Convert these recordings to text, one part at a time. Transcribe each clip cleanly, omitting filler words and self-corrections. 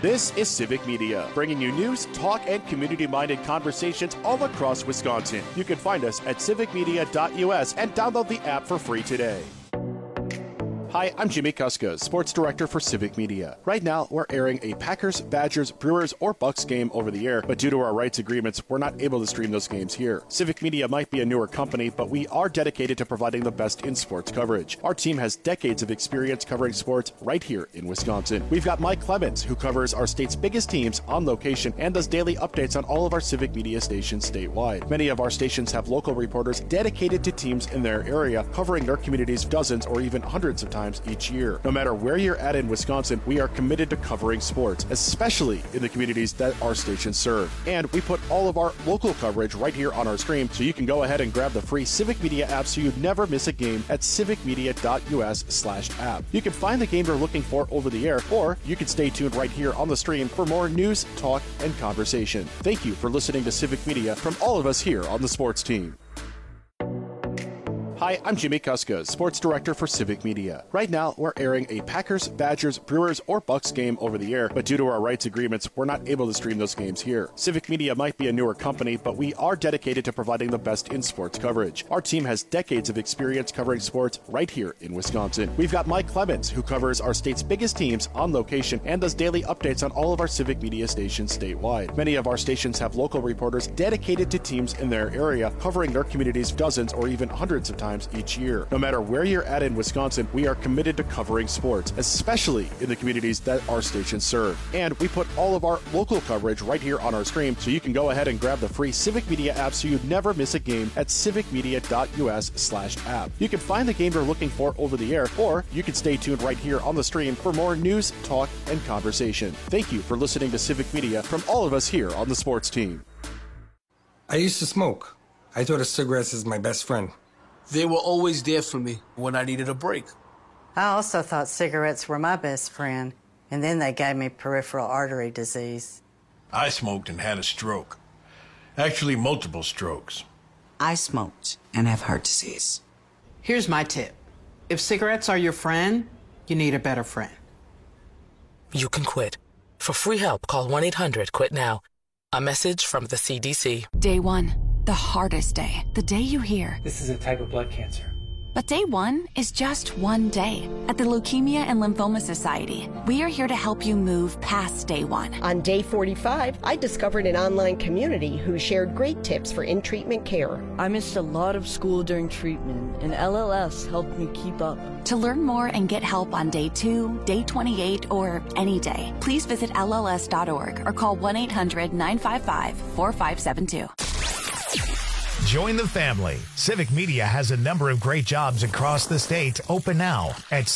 This is Civic Media, bringing you news, talk, and community-minded conversations all across Wisconsin. You can find us at civicmedia.us and download the app for free today. Hi, I'm Jimmy Kuska, Sports Director for Civic Media. Right now, we're airing a Packers, Badgers, Brewers, or Bucks game over the air, but due to our rights agreements, we're not able to stream those games here. Civic Media might be a newer company, but we are dedicated to providing the best in sports coverage. Our team has decades of experience covering sports right here in Wisconsin. We've got Mike Clemens, who covers our state's biggest teams on location and does daily updates on all of our Civic Media stations statewide. Many of our stations have local reporters dedicated to teams in their area, covering their communities dozens or even hundreds of times each year. No matter where you're at in Wisconsin, we are committed to covering sports, especially in the communities that our stations serve. And we put all of our local coverage right here on our screen, so you can go ahead and grab the free Civic Media app so you never miss a game at civicmedia.us/app. You can find the game you're looking for over the air, or you can stay tuned right here on the stream for more news, talk, and conversation. Thank you for listening to Civic Media from all of us here on the sports team. Hi, I'm Jimmy Kuska, Sports Director for Civic Media. Right now, we're airing a Packers, Badgers, Brewers, or Bucks game over the air, but due to our rights agreements, we're not able to stream those games here. Civic Media might be a newer company, but we are dedicated to providing the best in sports coverage. Our team has decades of experience covering sports right here in Wisconsin. We've got Mike Clemens, who covers our state's biggest teams on location and does daily updates on all of our Civic Media stations statewide. Many of our stations have local reporters dedicated to teams in their area, covering their communities dozens or even hundreds of times each year. No matter where you're at in Wisconsin, we are committed to covering sports, especially in the communities that our stations serve. And we put all of our local coverage right here on our screen, so you can go ahead and grab the free Civic Media app so you never miss a game at civicmedia.us/app. You can find the game you're looking for over the air, or you can stay tuned right here on the stream for more news, talk, and conversation. Thank you for listening to Civic Media from all of us here on the sports team. I used to smoke. I thought of cigarettes as my best friend. They were always there for me when I needed a break. I also thought cigarettes were my best friend, and then they gave me peripheral artery disease. I smoked and had a stroke. Actually, multiple strokes. I smoked and have heart disease. Here's my tip. If cigarettes are your friend, you need a better friend. You can quit. For free help, call 1-800-QUIT-NOW. A message from the CDC. Day one. The hardest day, the day you hear, this is a type of blood cancer. But day one is just one day. At the Leukemia and Lymphoma Society, we are here to help you move past day one. On day 45, I discovered an online community who shared great tips for in-treatment care. I missed a lot of school during treatment, and LLS helped me keep up. To learn more and get help on day 2, day 28, or any day, please visit LLS.org or call 1-800-955-4572. Join the family. Civic Media has a number of great jobs across the state open now at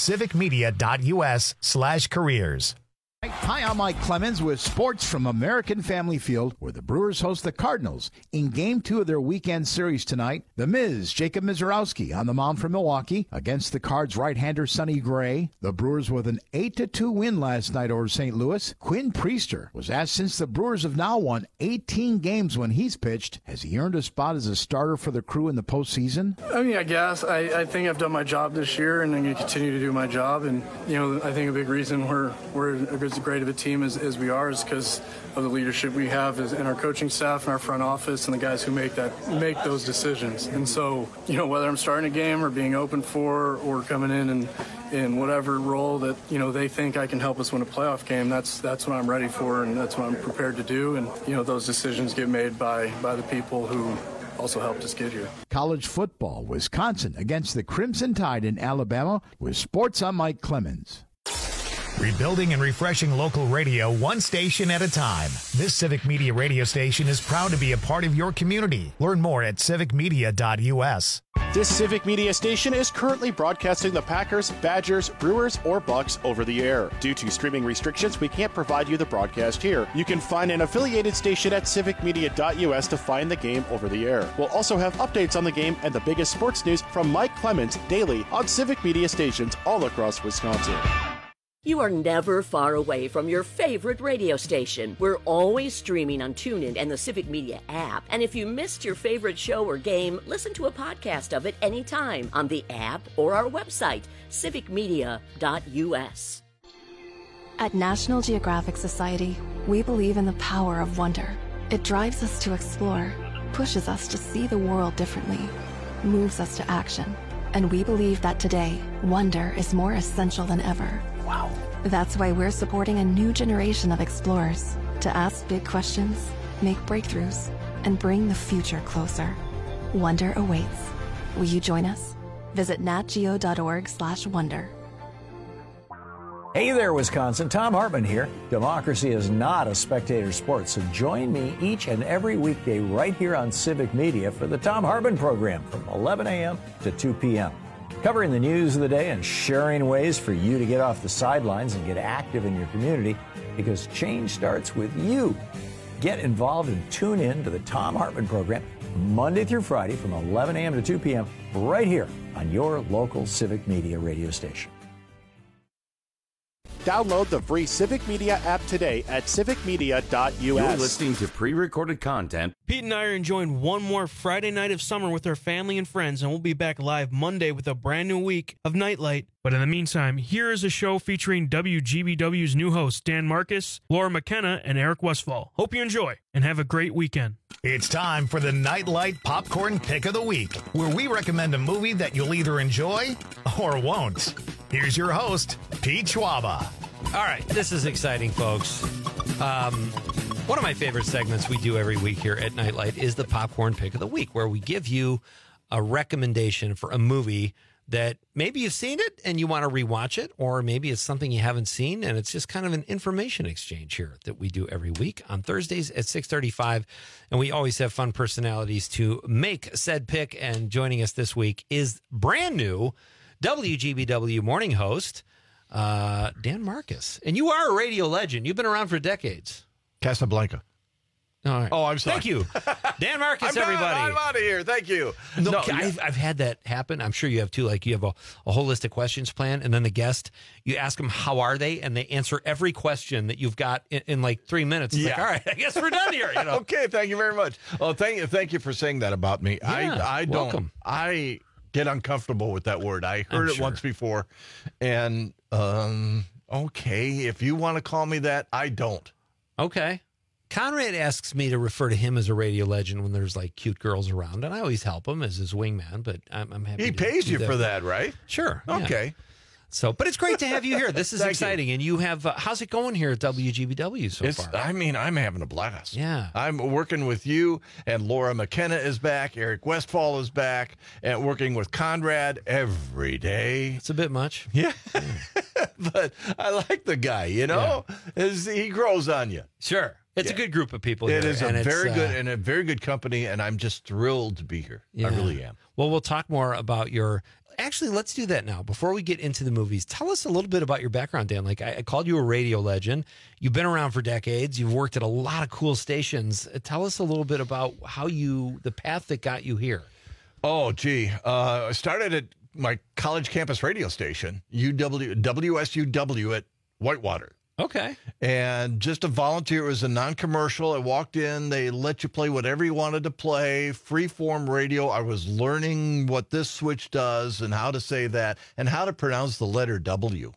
civicmedia.us/careers. Hi, I'm Mike Clemens with sports from American Family Field, where the Brewers host the Cardinals in Game 2 of their weekend series tonight. The Miz, Jacob Misiorowski, on the mound for Milwaukee against the Cards' right-hander Sonny Gray. The Brewers with an 8-2 win last night over St. Louis. Quinn Priester was asked since the Brewers have now won 18 games when he's pitched, has he earned a spot as a starter for the crew in the postseason? I mean, I guess. I think I've done my job this year, and I'm going to continue to do my job. And, I think a big reason we're as great of a team as we are is because of the leadership we have in our coaching staff and our front office and the guys who make those decisions. And so, whether I'm starting a game or being open for or coming in whatever role that, they think I can help us win a playoff game, that's what I'm ready for and that's what I'm prepared to do. And, those decisions get made by the people who also helped us get here. College football, Wisconsin against the Crimson Tide in Alabama. With sports, I'm Mike Clemens. Rebuilding and refreshing local radio one station at a time. This Civic Media radio station is proud to be a part of your community. Learn more at civicmedia.us. This Civic Media station is currently broadcasting the Packers, Badgers, Brewers, or Bucks over the air. Due to streaming restrictions, we can't provide you the broadcast here. You can find an affiliated station at civicmedia.us to find the game over the air. We'll also have updates on the game and the biggest sports news from Mike Clemens daily on Civic Media stations all across Wisconsin. You are never far away from your favorite radio station. We're always streaming on TuneIn and the Civic Media app. And if you missed your favorite show or game, listen to a podcast of it anytime on the app or our website, civicmedia.us. At National Geographic Society, we believe in the power of wonder. It drives us to explore, pushes us to see the world differently, moves us to action. And we believe that today, wonder is more essential than ever. Wow. That's why we're supporting a new generation of explorers to ask big questions, make breakthroughs, and bring the future closer. Wonder awaits. Will you join us? Visit natgeo.org/wonder. Hey there, Wisconsin. Tom Hartman here. Democracy is not a spectator sport, so join me each and every weekday right here on Civic Media for the Tom Hartman program from 11 a.m. to 2 p.m. Covering the news of the day and sharing ways for you to get off the sidelines and get active in your community, because change starts with you. Get involved and tune in to the Tom Hartman program Monday through Friday from 11 a.m. to 2 p.m. right here on your local Civic Media radio station. Download the free Civic Media app today at civicmedia.us. You're listening to pre-recorded content. Pete and I are enjoying one more Friday night of summer with our family and friends, and we'll be back live Monday with a brand new week of Nightlight. But in the meantime, here is a show featuring WGBW's new hosts, Dan Marcus, Laura McKenna, and Eric Westfall. Hope you enjoy, and have a great weekend. It's time for the Nightlight Popcorn Pick of the Week, where we recommend a movie that you'll either enjoy or won't. Here's your host, Pete Schwaba. All right, this is exciting, folks. One of my favorite segments we do every week here at Nightlight is the Popcorn Pick of the Week, where we give you a recommendation for a movie that maybe you've seen it and you want to rewatch it, or maybe it's something you haven't seen, and it's just kind of an information exchange here that we do every week on Thursdays at 6:35, and we always have fun personalities to make said pick, and joining us this week is brand new WGBW morning host, Dan Marcus. And you are a radio legend. You've been around for decades. Casablanca. All right. Oh, I'm sorry. Thank you. Dan Marcus, everybody. I'm out of here. Thank you. No, I've had that happen. I'm sure you have too. Like, you have a whole list of questions planned, and then the guest, you ask them, how are they? And they answer every question that you've got in like 3 minutes. It's like, all right, I guess we're done here. You know? Okay, thank you very much. Oh, thank you for saying that about me. Yeah, I don't. welcome. I get uncomfortable with that word. I heard it once before, and okay, if you want to call me that, I don't. Okay. Conrad asks me to refer to him as a radio legend when there's like cute girls around, and I always help him as his wingman, but I'm happy. He pays you for that, right? Sure. Okay. Yeah. So, but it's great to have you here. This is exciting. And you have, how's it going here at WGBW so far? I mean, I'm having a blast. Yeah. I'm working with you, and Laura McKenna is back. Eric Westfall is back, and working with Conrad every day. It's a bit much. Yeah. But I like the guy, you know? He grows on you. Sure. It's a good group of people here. It is a very good company, and I'm just thrilled to be here. I really am. Well, we'll talk more about your... Actually, let's do that now. Before we get into the movies, tell us a little bit about your background, Dan. Like, I called you a radio legend. You've been around for decades. You've worked at a lot of cool stations. Tell us a little bit about the path that got you here. Oh, gee. I started at my college campus radio station, WSUW at Whitewater. Okay. And just a volunteer. It was a non-commercial. I walked in. They let you play whatever you wanted to play. Free-form radio. I was learning what this switch does and how to say that and how to pronounce the letter W.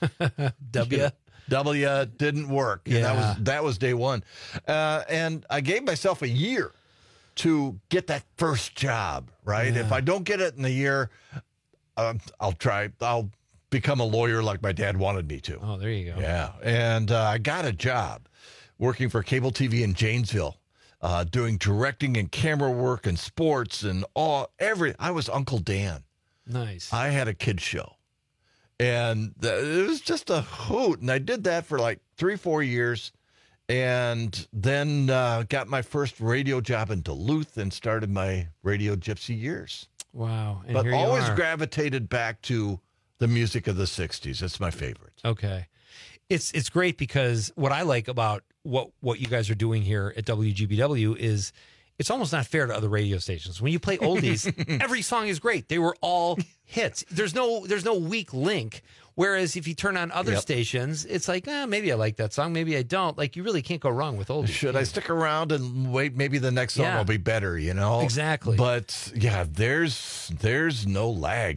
W didn't work. Yeah. And that was day one. And I gave myself a year to get that first job, right? Yeah. If I don't get it in a year, I'll try. I'll become a lawyer like my dad wanted me to. Oh, there you go. Yeah. And I got a job working for cable TV in Janesville, doing directing and camera work and sports and I was Uncle Dan. Nice. I had a kids show. And it was just a hoot. And I did that for like 3-4 years. And then got my first radio job in Duluth and started my radio gypsy years. Wow. And but here you always are. gravitated back to the music of the 60s. It's my favorite. Okay. It's great because what I like about what you guys are doing here at WGBW is it's almost not fair to other radio stations. When you play oldies, every song is great. They were all hits. There's no weak link. Whereas if you turn on other stations, it's like, maybe I like that song, maybe I don't. Like, you really can't go wrong with oldies. Should I stick around and wait? Maybe the next song will be better, you know? Exactly. But yeah, there's no lag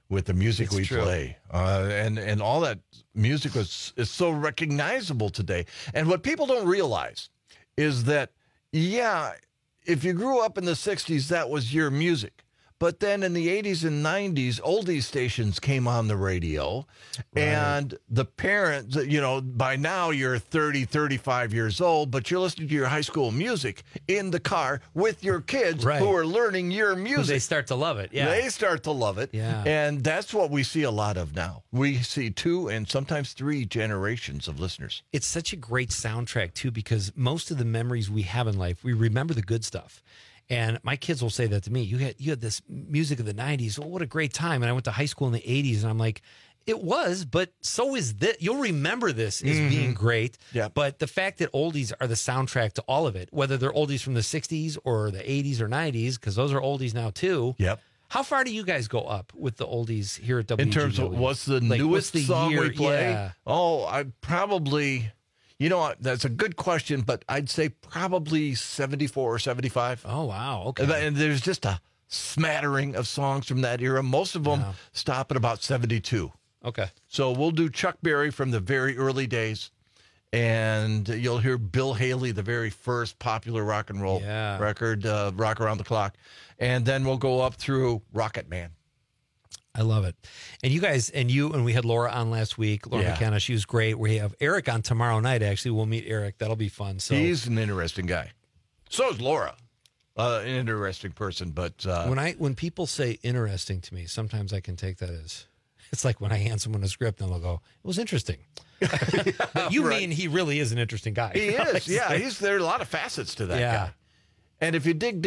with the music It's we true. play. And all that music is so recognizable today. And what people don't realize is that, yeah, if you grew up in the 60s, that was your music. But then in the 80s and 90s, oldies stations came on the radio. Right. And the parents, by now you're 30, 35 years old, but you're listening to your high school music in the car with your kids Right. who are learning your music. They start to love it. Yeah. They start to love it. Yeah. And that's what we see a lot of now. We see 2 and sometimes 3 generations of listeners. It's such a great soundtrack, too, because most of the memories we have in life, we remember the good stuff. And my kids will say that to me. You had this music of the 90s. Well, what a great time. And I went to high school in the 80s, and I'm like, it was, but so is this. You'll remember this as being great. Yeah. But the fact that oldies are the soundtrack to all of it, whether they're oldies from the 60s or the 80s or 90s, because those are oldies now, too. Yep. How far do you guys go up with the oldies here at WGW? In terms of what's the newest song we play? Yeah. Oh, I probably... that's a good question, but I'd say probably 74 or 75. Oh, wow. Okay. And there's just a smattering of songs from that era. Most of them stop at about 72. Okay. So we'll do Chuck Berry from the very early days, and you'll hear Bill Haley, the very first popular rock and roll record, Rock Around the Clock. And then we'll go up through Rocket Man. I love it. And you guys, and we had Laura on last week. Laura McKenna, she was great. We have Eric on tomorrow night, actually. We'll meet Eric. That'll be fun. So he's an interesting guy. So is Laura. An interesting person. But when people say interesting to me, sometimes I can take that as, it's like when I hand someone a script and they'll go, it was interesting. But you mean he really is an interesting guy. He is. Yeah, there are a lot of facets to that guy. And if you dig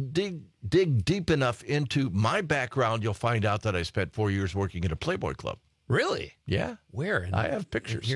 deep enough into my background, you'll find out that I spent 4 years working at a Playboy Club. Really? Yeah. Where? I have pictures.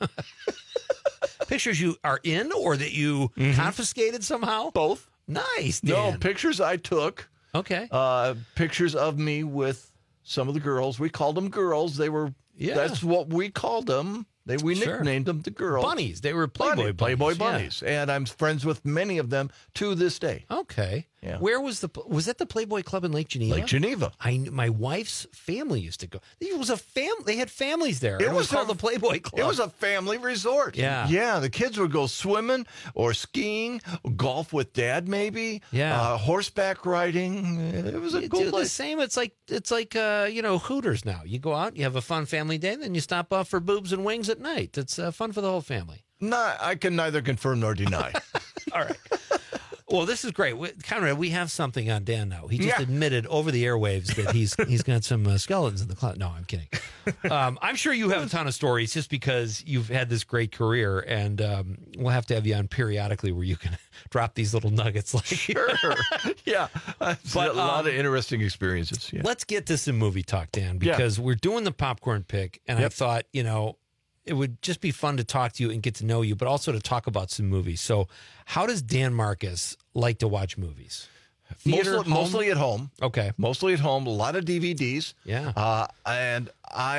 Pictures you are in or that you confiscated somehow? Both. Nice, Dan. No, pictures I took. Okay. Pictures of me with some of the girls. We called them girls. They were, that's what we called them. We nicknamed them the girls. Bunnies. They were Playboy bunnies. And I'm friends with many of them to this day. Okay. Yeah. Where was that the Playboy Club in Lake Geneva? Lake Geneva. My wife's family used to go. It was they had families there. It was called the Playboy Club. It was a family resort. Yeah. Yeah. The kids would go swimming or skiing, golf with dad maybe. Yeah. Horseback riding. It was a good the same. It's like Hooters now. You go out, you have a fun family day, then you stop off for boobs and wings at night. It's fun for the whole family. No, I can neither confirm nor deny. All right. Well, this is great. Conrad, we have something on Dan now. He just admitted over the airwaves that he's got some skeletons in the closet. No, I'm kidding. I'm sure you have a ton of stories just because you've had this great career, and we'll have to have you on periodically where you can drop these little nuggets. Sure. Yeah. But a lot of interesting experiences. Yeah. Let's get to some movie talk, Dan, because we're doing the popcorn pick, and I thought, it would just be fun to talk to you and get to know you, but also to talk about some movies. So how does Dan Marcus like to watch movies? Theater, mostly at home. Okay. Mostly at home. A lot of DVDs. Yeah. And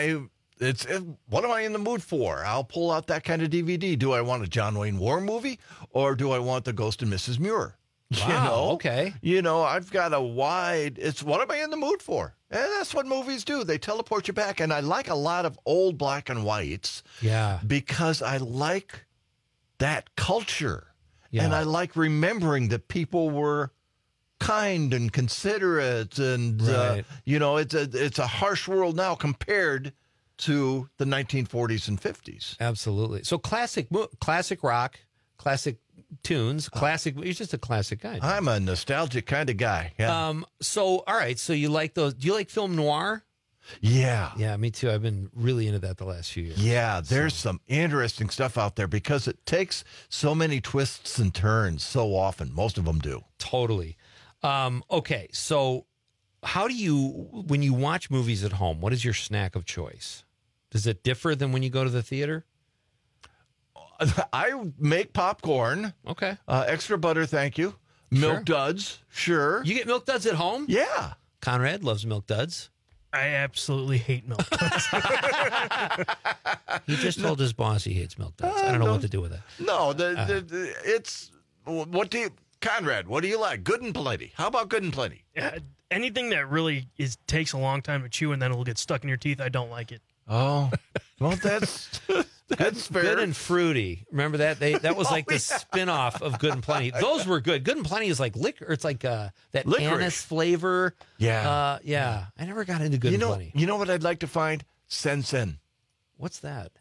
what am I in the mood for? I'll pull out that kind of DVD. Do I want a John Wayne War movie or do I want the Ghost and Mrs. Muir? Wow, okay. I've got it's what am I in the mood for? And that's what movies do. They teleport you back. And I like a lot of old black and whites. Yeah. Because I like that culture. Yeah. And I like remembering that people were kind and considerate. And, it's a harsh world now compared to the 1940s and 50s. Absolutely. So classic rock, classic tunes, classic. You're just a classic guy. I'm a nostalgic kind of guy. Yeah. So, all right. So you like those? Do you like film noir? Yeah. Yeah, me too. I've been really into that the last few years. Yeah, there's some interesting stuff out there because it takes so many twists and turns so often. Most of them do. Totally. Okay. So how do when you watch movies at home, what is your snack of choice? Does it differ than when you go to the theater? I make popcorn. Okay. Extra butter, thank you. Milk duds, sure. You get Milk Duds at home? Yeah. Conrad loves Milk Duds. I absolutely hate Milk Duds. He just told his boss he hates Milk Duds. I don't know what to do with it. No, it's what do you? Conrad, what do you like? Good and Plenty. How about Good and Plenty? Anything that really takes a long time to chew and then it'll get stuck in your teeth, I don't like it. Oh, well, that's fair. Good and Fruity. Remember that? That was like the spin-off of Good and Plenty. Those were good. Good and Plenty is like liquor. It's like that licorice anise flavor. Yeah. Yeah. I never got into Good and Plenty. You know what I'd like to find? Sen-Sen. What's that?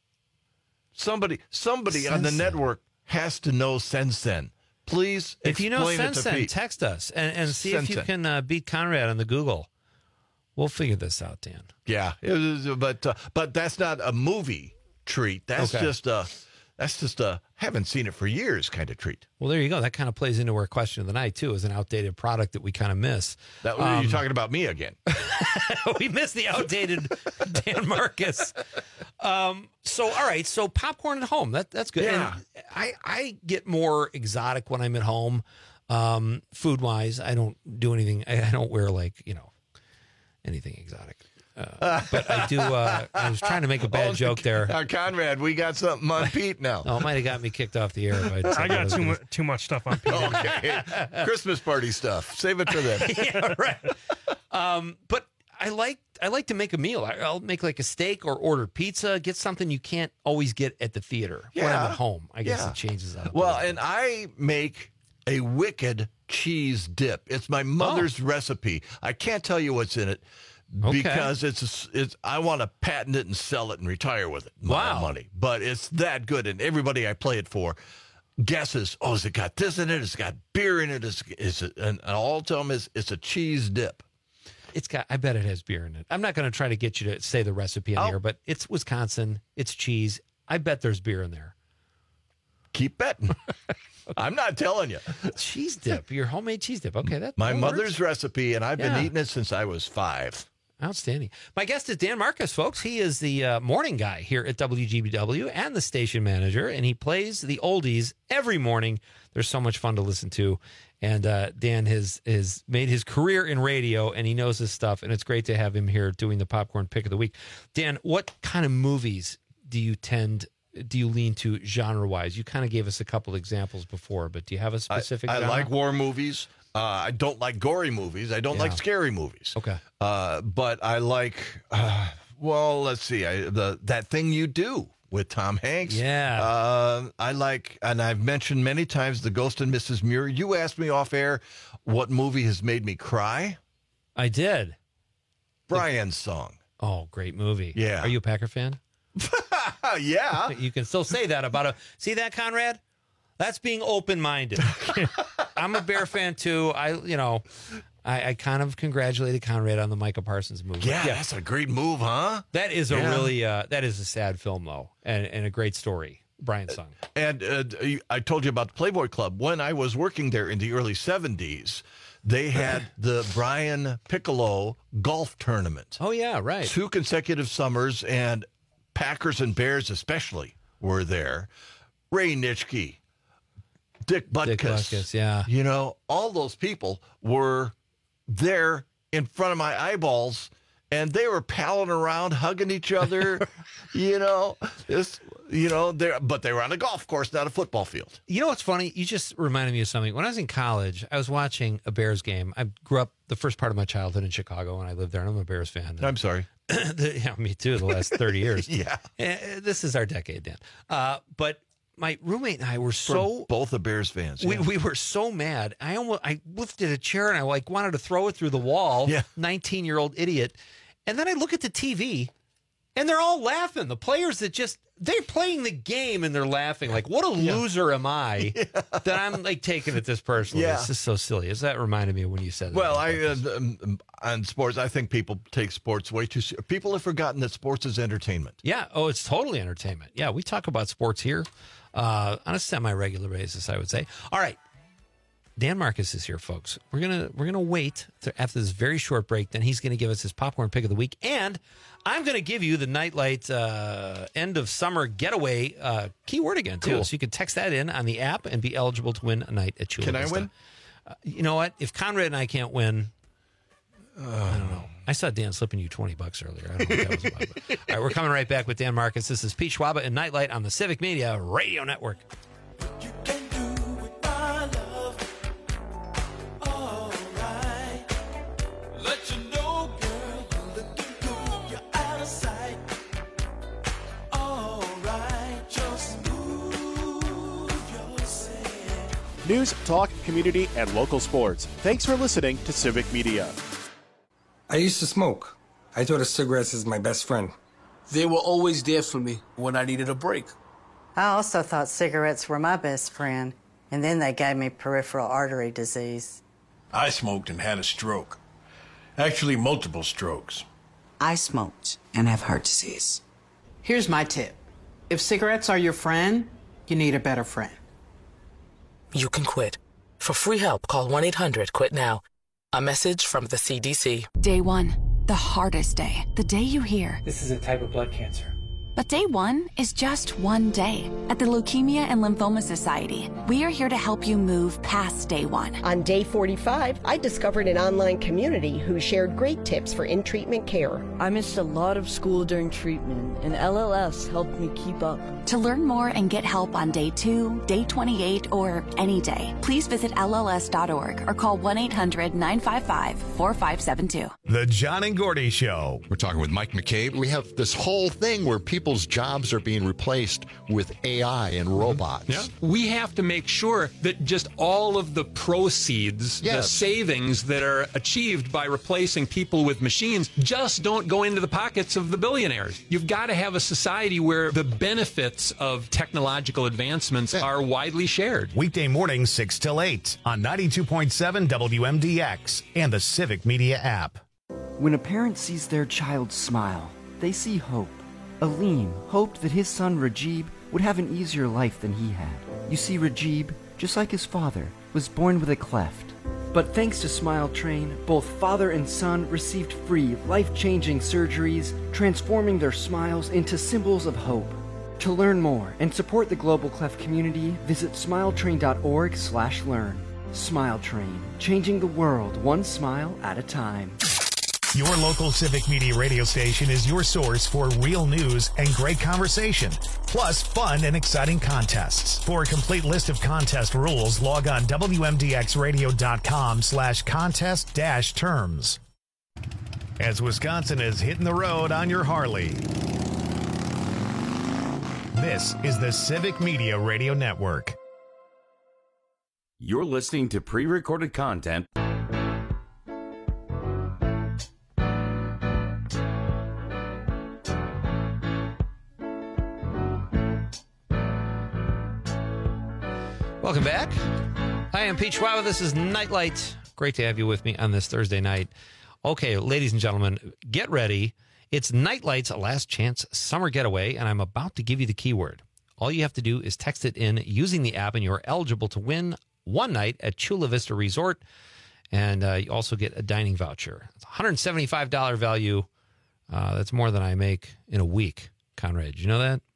Somebody on the network has to know Sen-Sen. Please if you know explain it to Sen-Sen, Pete. text us and see if you Sen-Sen. can beat Conrad on the Google. We'll figure this out, Dan. Yeah, but that's not a movie treat. That's Okay. just a haven't seen it for years kind of treat. Well, there you go. That kind of plays into our question of the night, too, as an outdated product that we kind of miss. You're talking about me again. We missed the outdated Dan Marcus. All right. So popcorn at home. That's good. Yeah. And I get more exotic when I'm at home, food-wise. I don't do anything. I don't wear, anything exotic. But I do. I was trying to make a bad joke there. Conrad, we got something on Pete now. Oh, it might have got me kicked off the air. If I got too much stuff on Pete. Okay. Christmas party stuff. Save it for them. Yeah, right. But I like to make a meal. I'll make like a steak or order pizza. Get something you can't always get at the theater when I'm at home. I guess it changes up. Well, and I make a wicked cheese dip. It's my mother's recipe. I can't tell you what's in it. Okay. Because it's I want to patent it and sell it and retire with it. Wow. Money. But it's that good, and everybody I play it for guesses, has it got this in it? It's got beer in it. And I'll tell them it's a cheese dip. I bet it has beer in it. I'm not going to try to get you to say the recipe on here, but it's Wisconsin. It's cheese. I bet there's beer in there. Keep betting. I'm not telling you. Cheese dip, your homemade cheese dip. Okay, that my that mother's works. recipe, and I've been eating it since I was 5. Outstanding. My guest is Dan Marcus, folks. He is the morning guy here at WGBW and the station manager, and he plays the oldies every morning. They're so much fun to listen to. And Dan has made his career in radio, and he knows his stuff, and it's great to have him here doing the popcorn pick of the week. Dan, what kind of movies do you lean to genre-wise? You kind of gave us a couple examples before, but do you have a specific genre? I like war movies. I don't like gory movies. I don't like scary movies. Okay. But I like, let's see, That Thing You Do with Tom Hanks. Yeah. I like, and I've mentioned many times, The Ghost and Mrs. Muir. You asked me off air what movie has made me cry. I did. Brian's Song. Oh, great movie. Yeah. Are you a Packer fan? Yeah. You can still say that about see that, Conrad? That's being open-minded. I'm a Bear fan too. I kind of congratulated Conrad on the Micah Parsons movie. Yeah, that's a great move, huh? That is a really that is a sad film though, and a great story. Brian's Song. And I told you about the Playboy Club. When I was working there in the early 70s, they had the Brian Piccolo golf tournament. Oh yeah, right. 2 consecutive summers, and Packers and Bears especially were there. Ray Nitschke, Dick Butkus, yeah. All those people were there in front of my eyeballs, and they were palling around, hugging each other, but they were on a golf course, not a football field. You know what's funny? You just reminded me of something. When I was in college, I was watching a Bears game. I grew up the first part of my childhood in Chicago, and I lived there, and I'm a Bears fan. I'm sorry. Yeah, me too, the last 30 years. Yeah. This is our decade, Dan. But my roommate and I were both the Bears fans. We were so mad. I lifted a chair and I wanted to throw it through the wall. Yeah. 19-year-old idiot. And then I look at the TV and they're all laughing. The players they're playing the game and they're laughing. Like, what a loser am I that I'm taking it this personally. Yeah. This is so silly. That reminded me of when you said that. Well, on sports, I think people take sports way too seriously. People have forgotten that sports is entertainment. Yeah. Oh, it's totally entertainment. Yeah, we talk about sports here on a semi-regular basis, I would say. All right. Dan Marcus is here, folks. We're gonna wait after this very short break. Then he's gonna give us his popcorn pick of the week, and I'm gonna give you the Nightlight end of summer getaway keyword again too. Cool. So you can text that in on the app and be eligible to win a night at Chula Can Vista. I win? You know what? If Conrad and I can't win, I don't know. I saw Dan slipping you $20 earlier. I don't know what that was about. But. All right, we're coming right back with Dan Marcus. This is Pete Schwaba and Nightlight on the Civic Media Radio Network. You can do with my love. News, talk, community, and local sports. Thanks for listening to Civic Media. I used to smoke. I thought of cigarettes as my best friend. They were always there for me when I needed a break. I also thought cigarettes were my best friend, and then they gave me peripheral artery disease. I smoked and had a stroke. Actually, multiple strokes. I smoked and have heart disease. Here's my tip. If cigarettes are your friend, you need a better friend. You can quit. For free help, call 1-800-QUIT-NOW. A message from the CDC. Day 1, the hardest day. The day you hear, "This is a type of blood cancer." But day 1 is just one day. At the Leukemia and Lymphoma Society, we are here to help you move past day 1. On day 45, I discovered an online community who shared great tips for in-treatment care. I missed a lot of school during treatment, and LLS helped me keep up. To learn more and get help on day 2, day 28, or any day, please visit LLS.org or call 1-800-955-4572. The John and Gordy Show. We're talking with Mike McCabe. We have this whole thing where people's jobs are being replaced with AI and robots. Yeah. We have to make sure that just all of the proceeds, the savings that are achieved by replacing people with machines just don't go into the pockets of the billionaires. You've got to have a society where the benefits of technological advancements are widely shared. Weekday mornings 6 till 8 on 92.7 WMDX and the Civic Media app. When a parent sees their child smile, they see hope. Aleem hoped that his son Rajib would have an easier life than he had. You see, Rajib, just like his father, was born with a cleft. But thanks to Smile Train, both father and son received free, life-changing surgeries, transforming their smiles into symbols of hope. To learn more and support the Global Cleft community, visit smiletrain.org/learn. Smile Train, changing the world one smile at a time. Your local Civic Media radio station is your source for real news and great conversation, plus fun and exciting contests. For a complete list of contest rules, log on WMDXradio.com/contest-terms. As Wisconsin is hitting the road on your Harley. This is the Civic Media Radio Network. You're listening to pre-recorded content. Welcome back. Hi, I'm Pete Schwab. This is Nightlight. Great to have you with me on this Thursday night. Okay, ladies and gentlemen, get ready. It's Nightlight's last chance summer getaway, and I'm about to give you the keyword. All you have to do is text it in using the app, and you're eligible to win one night at Chula Vista Resort, and you also get a dining voucher. It's a $175 value. That's more than I make in a week, Conrad. Did you know that?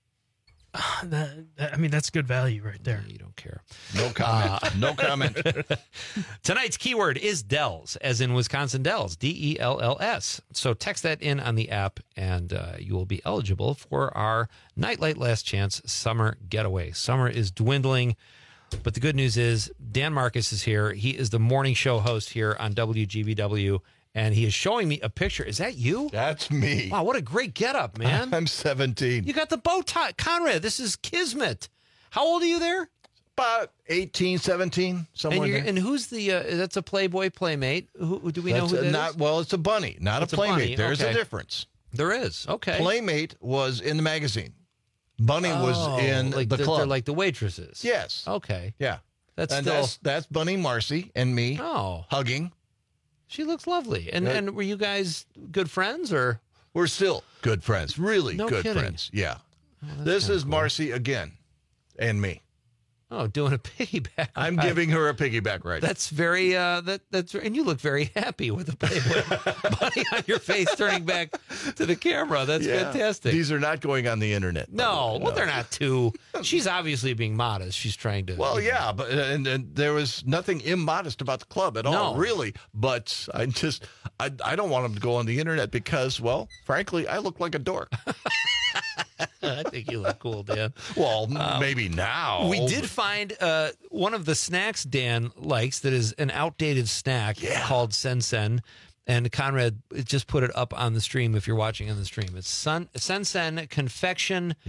That's good value right there. You don't care. No comment. No comment. Tonight's keyword is Dells, as in Wisconsin Dells, DELLS. So text that in on the app, and you will be eligible for our Nightlight Last Chance summer getaway. Summer is dwindling, but the good news is Dan Marcus is here. He is the morning show host here on WGBW, and he is showing me a picture. Is that you? That's me. Wow, what a great getup, man. I'm 17. You got the bow tie. Conrad, this is kismet. How old are you there? About 18, 17, somewhere there. And who's the, that's a Playboy Playmate. Who do we know who that is? Well, it's a bunny, not a Playmate. There's a difference. There is, okay. Playmate was in the magazine. Bunny was in the club. They're like the waitresses. Yes. Okay. Yeah. That's Bunny Marcy and me hugging. She looks lovely. And were you guys good friends, or? We're still good friends. Really good friends. Yeah. Oh, this is cool. Marcy again and me. Oh, doing a piggyback. I'm giving her a piggyback ride. That's very that's and you look very happy with the Playboy bunny on your face turning back to the camera. That's fantastic. These are not going on the internet. No, well, they're not too. She's obviously being modest. She's trying to. Well, yeah, but and there was nothing immodest about the club at all, really. But I don't want them to go on the internet because, well, frankly, I look like a dork. I think you look cool, Dan. Well, maybe now. We did find one of the snacks Dan likes that is an outdated snack called Sen-Sen. And Conrad just put it up on the stream if you're watching on the stream. It's Sen-Sen Confection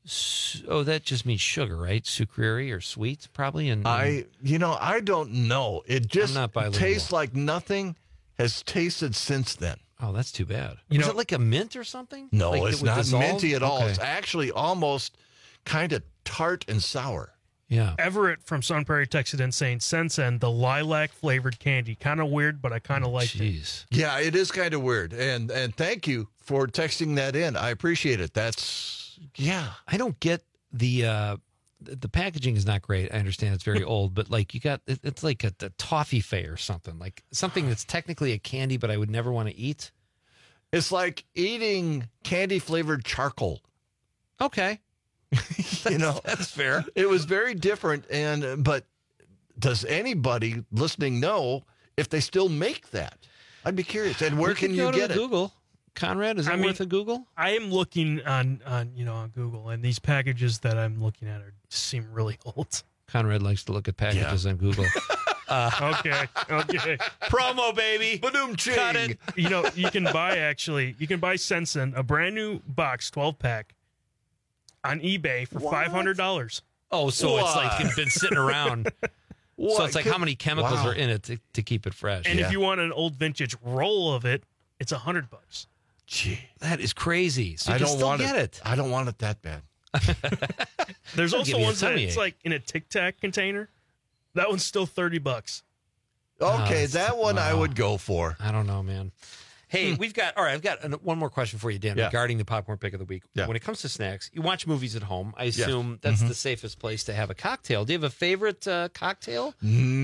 That just means sugar, right? Sucrery or sweet, probably. And I don't know. It just tastes like nothing has tasted since then. Oh, that's too bad. Is it like a mint or something? No, like it's not dissolve? minty at all. Okay. It's actually almost kind of tart and sour. Yeah. Everett from Sun Prairie texted in saying, Sensen, the lilac-flavored candy. Kind of weird, but I kind of like it. Yeah, it is kind of weird. And thank you for texting that in. I appreciate it. I don't get the packaging is not great. I understand it's very old, but like it's like a toffee fay or something, like something that's technically a candy, but I would never want to eat. It's like eating candy-flavored charcoal. Okay. That's fair. It was very different. But does anybody listening know if they still make that? I'd be curious. And where can you get it? Google. Conrad, is it worth a Google? I am looking on Google, and these packages that I'm looking at seem really old. Conrad likes to look at packages on Google. Okay. Promo, baby. Ba-doom ching. Cut it. You can buy Sensen, a brand new box, 12-pack, on eBay for $500. Oh, so it's like been sitting around. So it's like how many chemicals are in it to keep it fresh. And if you want an old vintage roll of it, it's $100. Gee, that is crazy. So I you don't can still want get it. I don't want it that bad. There's also ones that it's ache. like in a Tic Tac container. That one's still $30. Okay, that one I would go for. I don't know, man. Hey, I've got one more question for you, Dan, regarding the popcorn pick of the week. Yeah. When it comes to snacks, you watch movies at home. I assume that's the safest place to have a cocktail. Do you have a favorite cocktail?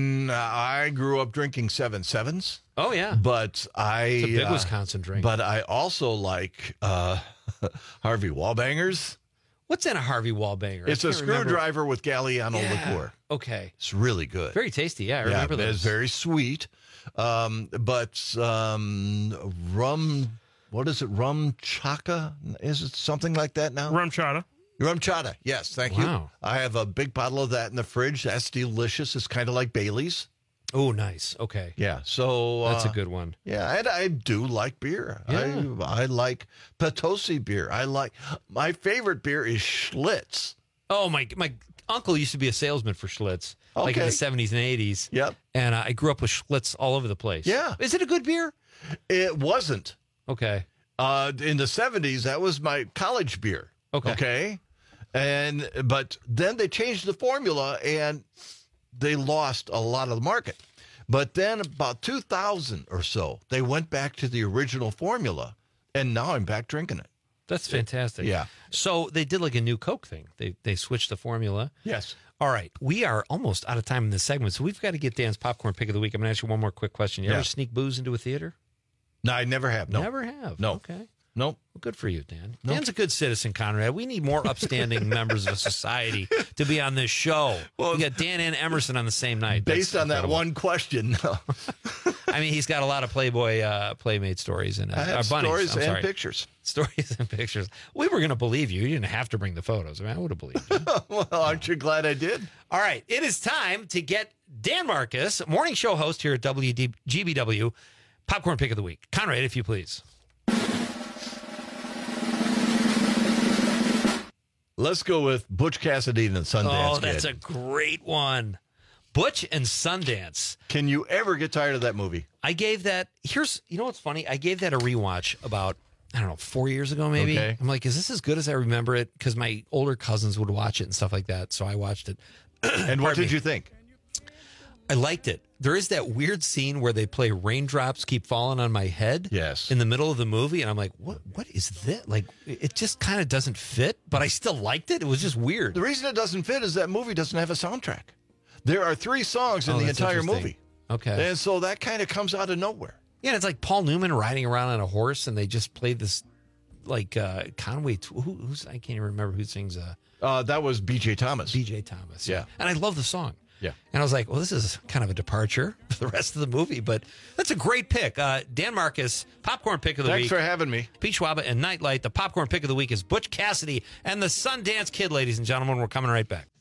I grew up drinking 7-7s. Oh, yeah. But It's a big Wisconsin drink. But I also like Harvey Wallbangers. What's in a Harvey Wallbanger? It's a screwdriver with Galliano liqueur. Okay. It's really good. Very tasty. Yeah, I remember those. It's very sweet. But rum, what is it? Rum chaka? Is it something like that now? Rum chata. Rum chata. Yes, thank you. I have a big bottle of that in the fridge. That's delicious. It's kind of like Bailey's. Oh, nice. Okay. Yeah. So that's a good one. Yeah, and I do like beer. Yeah. I like Potosi beer. My favorite beer is Schlitz. Oh, my uncle used to be a salesman for Schlitz, like in the 70s and 80s. Yep. And I grew up with Schlitz all over the place. Yeah. Is it a good beer? It wasn't. Okay. In the 70s, that was my college beer. Okay. But then they changed the formula and they lost a lot of the market. But then about 2000 or so, they went back to the original formula, and now I'm back drinking it. That's fantastic. Yeah. So they did like a new Coke thing. They switched the formula. Yes. All right. We are almost out of time in this segment, so we've got to get Dan's popcorn pick of the week. I'm going to ask you one more quick question. You ever sneak booze into a theater? No, I never have. No. Never have? No. Okay. Nope. Well, good for you, Dan. Nope. Dan's a good citizen, Conrad. We need more upstanding members of society to be on this show. Well, we got Dan and Emerson on the same night. Based on that one question, no. I mean, he's got a lot of Playboy Playmate stories and stories and pictures. Stories and pictures. We were going to believe you. You didn't have to bring the photos. I mean, I would have believed you. Well, aren't you glad I did? All right. It is time to get Dan Marcus, morning show host here at WGBW, popcorn pick of the week. Conrad, if you please. Let's go with Butch Cassidy and the Sundance Oh, that's a great one. Butch and Sundance. Can you ever get tired of that movie? I gave that, you know what's funny? I gave that a rewatch about, 4 years ago maybe. Okay. I'm like, is this as good as I remember it? Because my older cousins would watch it and stuff like that. So I watched it. And what did you think? I liked it. There is that weird scene where they play Raindrops Keep Falling on My Head. Yes. In the middle of the movie. And I'm like, what is this? Like, it just kind of doesn't fit, but I still liked it. It was just weird. The reason it doesn't fit is that movie doesn't have a soundtrack. There are 3 songs in the entire movie. Okay. And so that kind of comes out of nowhere. Yeah, it's like Paul Newman riding around on a horse, and they just played this, like, Conway. Who's I can't even remember who sings. That was B.J. Thomas. B.J. Thomas. Yeah. And I love the song. Yeah. And I was like, well, this is kind of a departure for the rest of the movie, but that's a great pick. Dan Marcus, popcorn pick of the week. Thanks for having me. Pete Schwaba and Nightlight. The popcorn pick of the week is Butch Cassidy and the Sundance Kid, ladies and gentlemen. We're coming right back.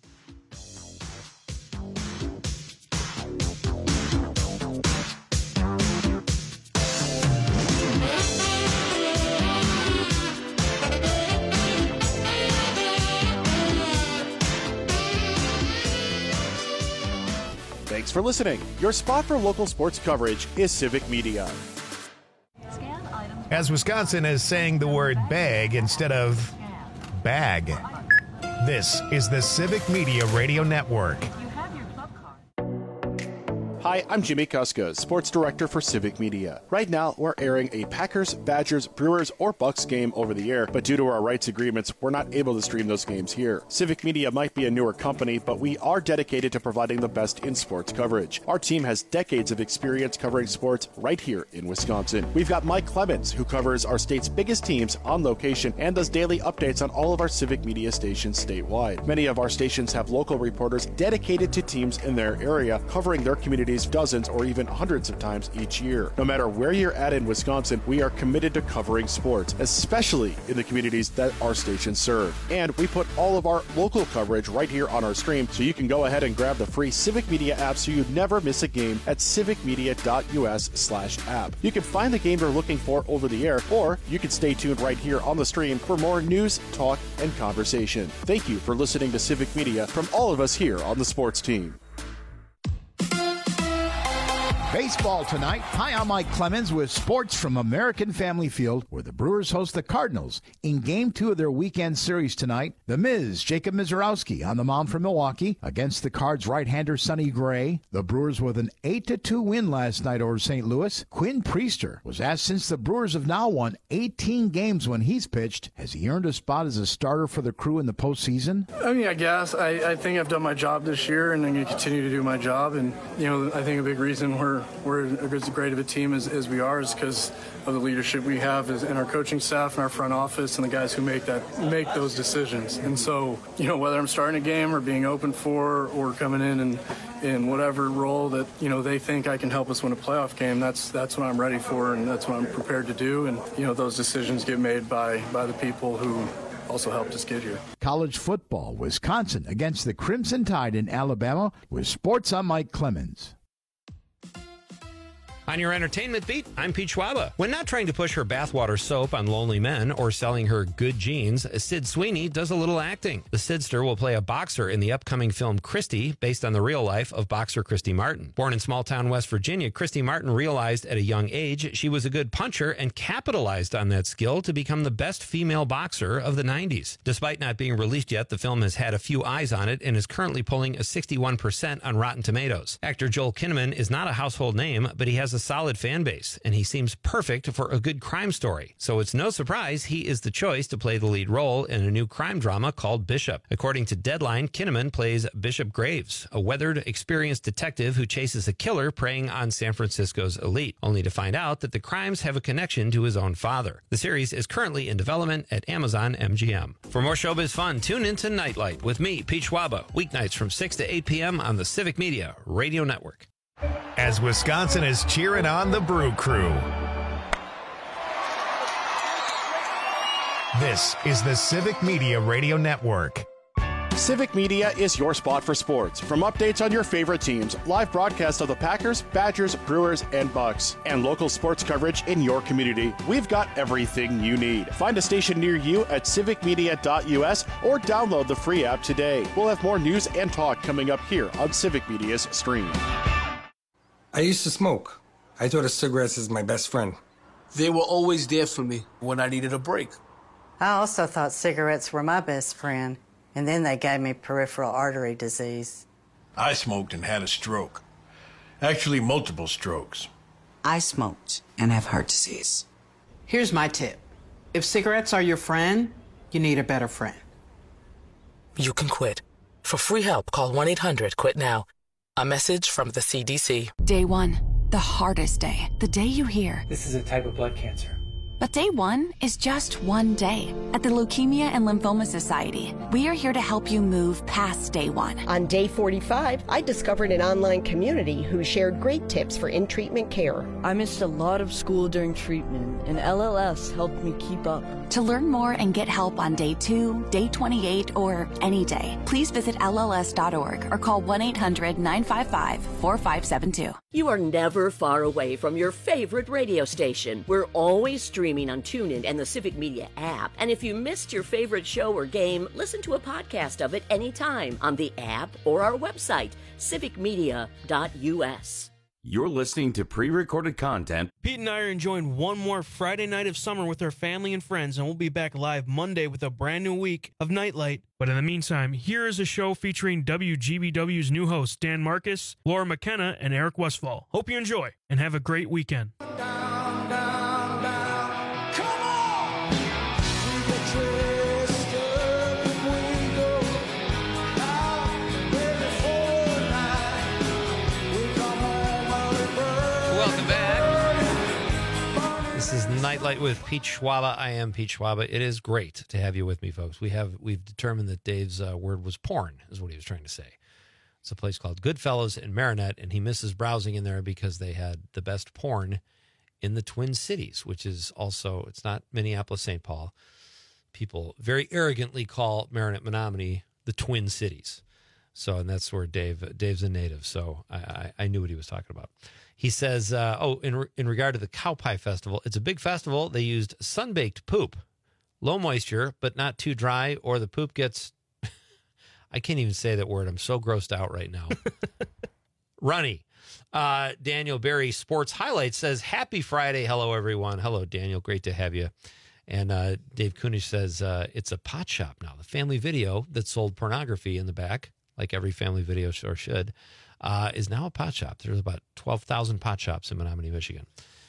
for listening. Your spot for local sports coverage is Civic Media. As Wisconsin is saying the word bag instead of bag. This is the Civic Media Radio Network. Hi, I'm Jimmy Kuska, Sports Director for Civic Media. Right now, we're airing a Packers, Badgers, Brewers, or Bucks game over the air, but due to our rights agreements, we're not able to stream those games here. Civic Media might be a newer company, but we are dedicated to providing the best in sports coverage. Our team has decades of experience covering sports right here in Wisconsin. We've got Mike Clemens, who covers our state's biggest teams on location and does daily updates on all of our Civic Media stations statewide. Many of our stations have local reporters dedicated to teams in their area, covering their communities dozens or even hundreds of times each year. No matter where you're at in Wisconsin, we are committed to covering sports, especially in the communities that our stations serve. And we put all of our local coverage right here on our stream, so you can go ahead and grab the free Civic Media app so you never miss a game at civicmedia.us/app. You can find the game you're looking for over the air, or you can stay tuned right here on the stream for more news, talk, and conversation. Thank you for listening to Civic Media from all of us here on the sports team. Baseball tonight. Hi, I'm Mike Clemens with sports from American Family Field, where the Brewers host the Cardinals in Game 2 of their weekend series tonight. The Miz, Jacob Misiorowski, on the mound for Milwaukee against the Cards' right-hander Sonny Gray. The Brewers with an 8-2 win last night over St. Louis. Quinn Priester was asked, since the Brewers have now won 18 games when he's pitched, has he earned a spot as a starter for the crew in the postseason? I mean, I guess. I think I've done my job this year, and I'm going to continue to do my job. And, I think a big reason we're as great of a team as we are is because of the leadership we have in our coaching staff and our front office and the guys who make those decisions. And so, whether I'm starting a game or being open for or coming in whatever role that, they think I can help us win a playoff game, that's what I'm ready for, and that's what I'm prepared to do. And, those decisions get made by the people who also helped us get here. College football, Wisconsin against the Crimson Tide in Alabama. With sports, I'm Mike Clemens. On your entertainment beat, I'm Pete Schwaba. When not trying to push her bathwater soap on lonely men or selling her good jeans, Sid Sweeney does a little acting. The Sidster will play a boxer in the upcoming film Christy, based on the real life of boxer Christy Martin. Born in small-town West Virginia, Christy Martin realized at a young age she was a good puncher and capitalized on that skill to become the best female boxer of the 90s. Despite not being released yet, the film has had a few eyes on it and is currently polling a 61% on Rotten Tomatoes. Actor Joel Kinnaman is not a household name, but he has a solid fan base, and he seems perfect for a good crime story. So it's no surprise he is the choice to play the lead role in a new crime drama called Bishop. According to Deadline, Kinnaman plays Bishop Graves, a weathered, experienced detective who chases a killer preying on San Francisco's elite, only to find out that the crimes have a connection to his own father. The series is currently in development at Amazon MGM. For more showbiz fun, tune into Nightlight with me, Pete Schwaba, weeknights from 6 to 8 p.m. on the Civic Media Radio Network. As Wisconsin is cheering on the Brew Crew. This is the Civic Media Radio Network. Civic Media is your spot for sports. From updates on your favorite teams, live broadcasts of the Packers, Badgers, Brewers, and Bucks, and local sports coverage in your community, we've got everything you need. Find a station near you at civicmedia.us or download the free app today. We'll have more news and talk coming up here on Civic Media's stream. I used to smoke. I thought of cigarettes as my best friend. They were always there for me when I needed a break. I also thought cigarettes were my best friend, and then they gave me peripheral artery disease. I smoked and had a stroke. Actually, multiple strokes. I smoked and have heart disease. Here's my tip. If cigarettes are your friend, you need a better friend. You can quit. For free help, call 1-800-QUIT-NOW. A message from the CDC. Day 1, the hardest day. The day you hear, this is a type of blood cancer. But day 1 is just one day. At the Leukemia and Lymphoma Society, we are here to help you move past day 1. On day 45, I discovered an online community who shared great tips for in-treatment care. I missed a lot of school during treatment, and LLS helped me keep up. To learn more and get help on day 2, day 28, or any day, please visit LLS.org or call 1-800-955-4572. You are never far away from your favorite radio station. We're always streaming streaming on TuneIn and the Civic Media app. And if you missed your favorite show or game, listen to a podcast of it anytime on the app or our website, civicmedia.us. You're listening to pre-recorded content. Pete and I are enjoying one more Friday night of summer with our family and friends, and we'll be back live Monday with a brand new week of Nightlight. But in the meantime, here is a show featuring WGBW's new hosts, Dan Marcus, Laura McKenna, and Eric Westfall. Hope you enjoy, and have a great weekend. This is Nightlight with Pete Schwaba. I am Pete Schwaba. It is great to have you with me, folks. We've determined that Dave's word was porn, is what he was trying to say. It's a place called Goodfellas in Marinette, and he misses browsing in there because they had the best porn in the Twin Cities, which is also, it's not Minneapolis, St. Paul. People very arrogantly call Marinette, Menominee the Twin Cities. So, and that's where Dave's a native, so I knew what he was talking about. He says, in regard to the Cow Pie Festival, it's a big festival. They used sun-baked poop, low moisture, but not too dry, or the poop gets, I can't even say that word. I'm so grossed out right now. Runny. Daniel Berry Sports Highlights says, happy Friday. Hello, everyone. Hello, Daniel. Great to have you. And Dave Kunish says, it's a pot shop now. The Family Video that sold pornography in the back, like every family video store should, is now a pot shop. There's about 12,000 pot shops in Menominee, Michigan.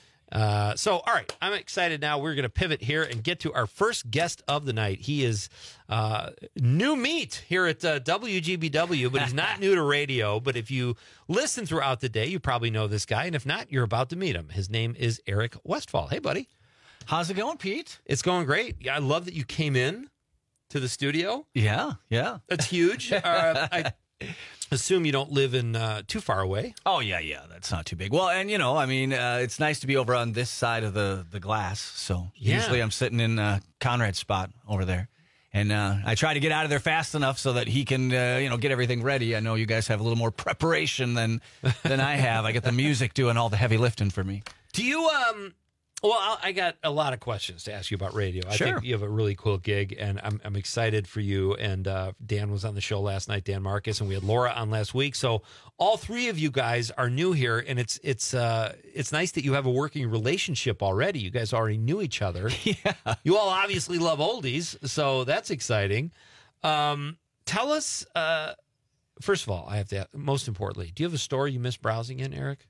All right, I'm excited now. We're going to pivot here and get to our first guest of the night. He is new meat here at WGBW, but he's not new to radio. But if you listen throughout the day, you probably know this guy. And if not, you're about to meet him. His name is Eric Westfall. Hey, buddy. How's it going, Pete? It's going great. Yeah, I love that you came in to the studio. Yeah. That's huge. I assume you don't live in too far away. Oh, yeah. That's not too big. Well, and, it's nice to be over on this side of the glass. So usually I'm sitting in Conrad's spot over there. And I try to get out of there fast enough so that he can, get everything ready. I know you guys have a little more preparation than I have. I get the music doing all the heavy lifting for me. Do you Well, I got a lot of questions to ask you about radio. Sure. I think you have a really cool gig, and I'm excited for you. And Dan was on the show last night, Dan Marcus, and we had Laura on last week. So all three of you guys are new here, and it's nice that you have a working relationship already. You guys already knew each other. Yeah. You all obviously love oldies, so that's exciting. Tell us, first of all, I have to ask, most importantly, do you have a store you miss browsing in, Eric?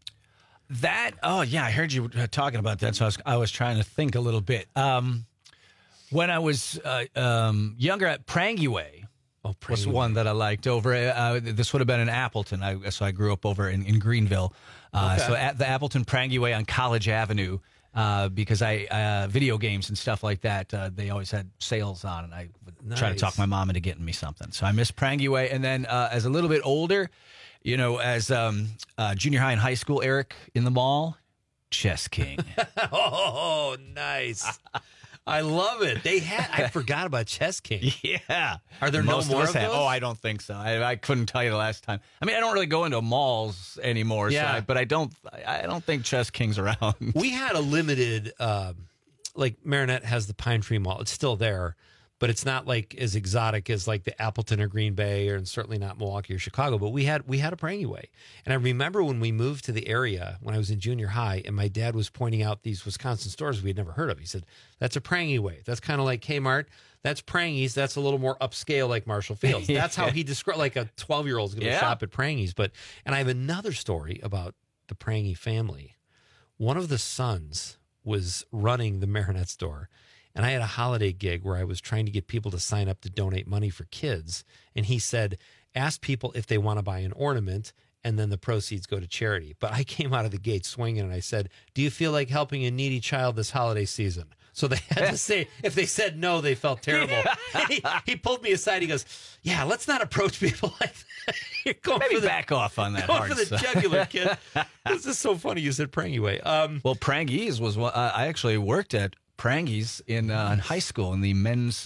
I heard you talking about that, so I was trying to think a little bit. When I was younger, at Prangieway was one that I liked over. This would have been in Appleton. So I grew up over in Greenville. So at the Appleton Prangieway on College Avenue, because I video games and stuff like that, they always had sales on, and I would try to talk my mom into getting me something. So I miss Prangieway. And then as a little bit older, as junior high and high school, Eric, in the mall, Chess King. Oh, nice. I love it. I forgot about Chess King. Yeah. Are there no more of those? Oh, I don't think so. I couldn't tell you the last time. I mean, I don't really go into malls anymore, but I don't think Chess King's around. We had a limited, like Marinette has the Pine Tree Mall. It's still there, but it's not like as exotic as like the Appleton or Green Bay, and certainly not Milwaukee or Chicago. But we had a Prangieway. And I remember when we moved to the area when I was in junior high, and my dad was pointing out these Wisconsin stores we had never heard of. He said, that's a Prangieway. That's kind of like Kmart. That's Prangies. That's a little more upscale like Marshall Fields. That's how he described, like a 12-year-old's going to shop at Prangies. And I have another story about the Prangie family. One of the sons was running the Marinette store. And I had a holiday gig where I was trying to get people to sign up to donate money for kids. And he said, ask people if they want to buy an ornament, and then the proceeds go to charity. But I came out of the gate swinging, and I said, do you feel like helping a needy child this holiday season? So they had to say, if they said no, they felt terrible. Yeah. He pulled me aside. He goes, yeah, let's not approach people like that. You're going Maybe back off on that. Going for the jugular, kid. This is so funny you said Prangieway. Well, Prangies was what I actually worked at Prangies in high school in the men's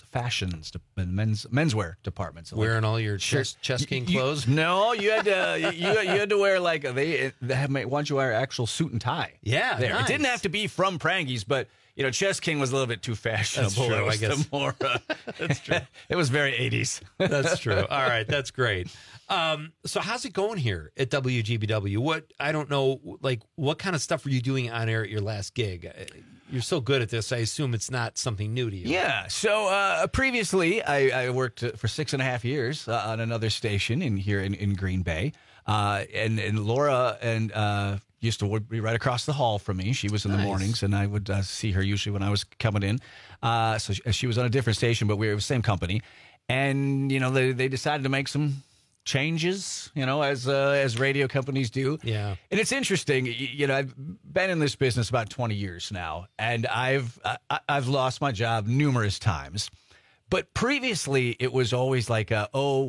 menswear department. So wearing all your Chess King clothes? No, you had to you had to wear like they want you to wear actual suit and tie. Yeah, there. nice. It didn't have to be from Prangies, but Chess King was a little bit too fashionable. That's true, I guess. More, that's true. It was very 80s. That's true. All right, that's great. So how's it going here at WGBW? I don't know, what kind of stuff were you doing on air at your last gig? You're so good at this, I assume it's not something new to you. Yeah. So previously, I worked for 6.5 years on another station here in Green Bay. And Laura used to be right across the hall from me. She was in the mornings, and I would see her usually when I was coming in. So she was on a different station, but we were the same company. And, they decided to make some changes, as radio companies do. Yeah. And it's interesting, I've been in this business about 20 years now, and I've lost my job numerous times. But previously, it was always like, you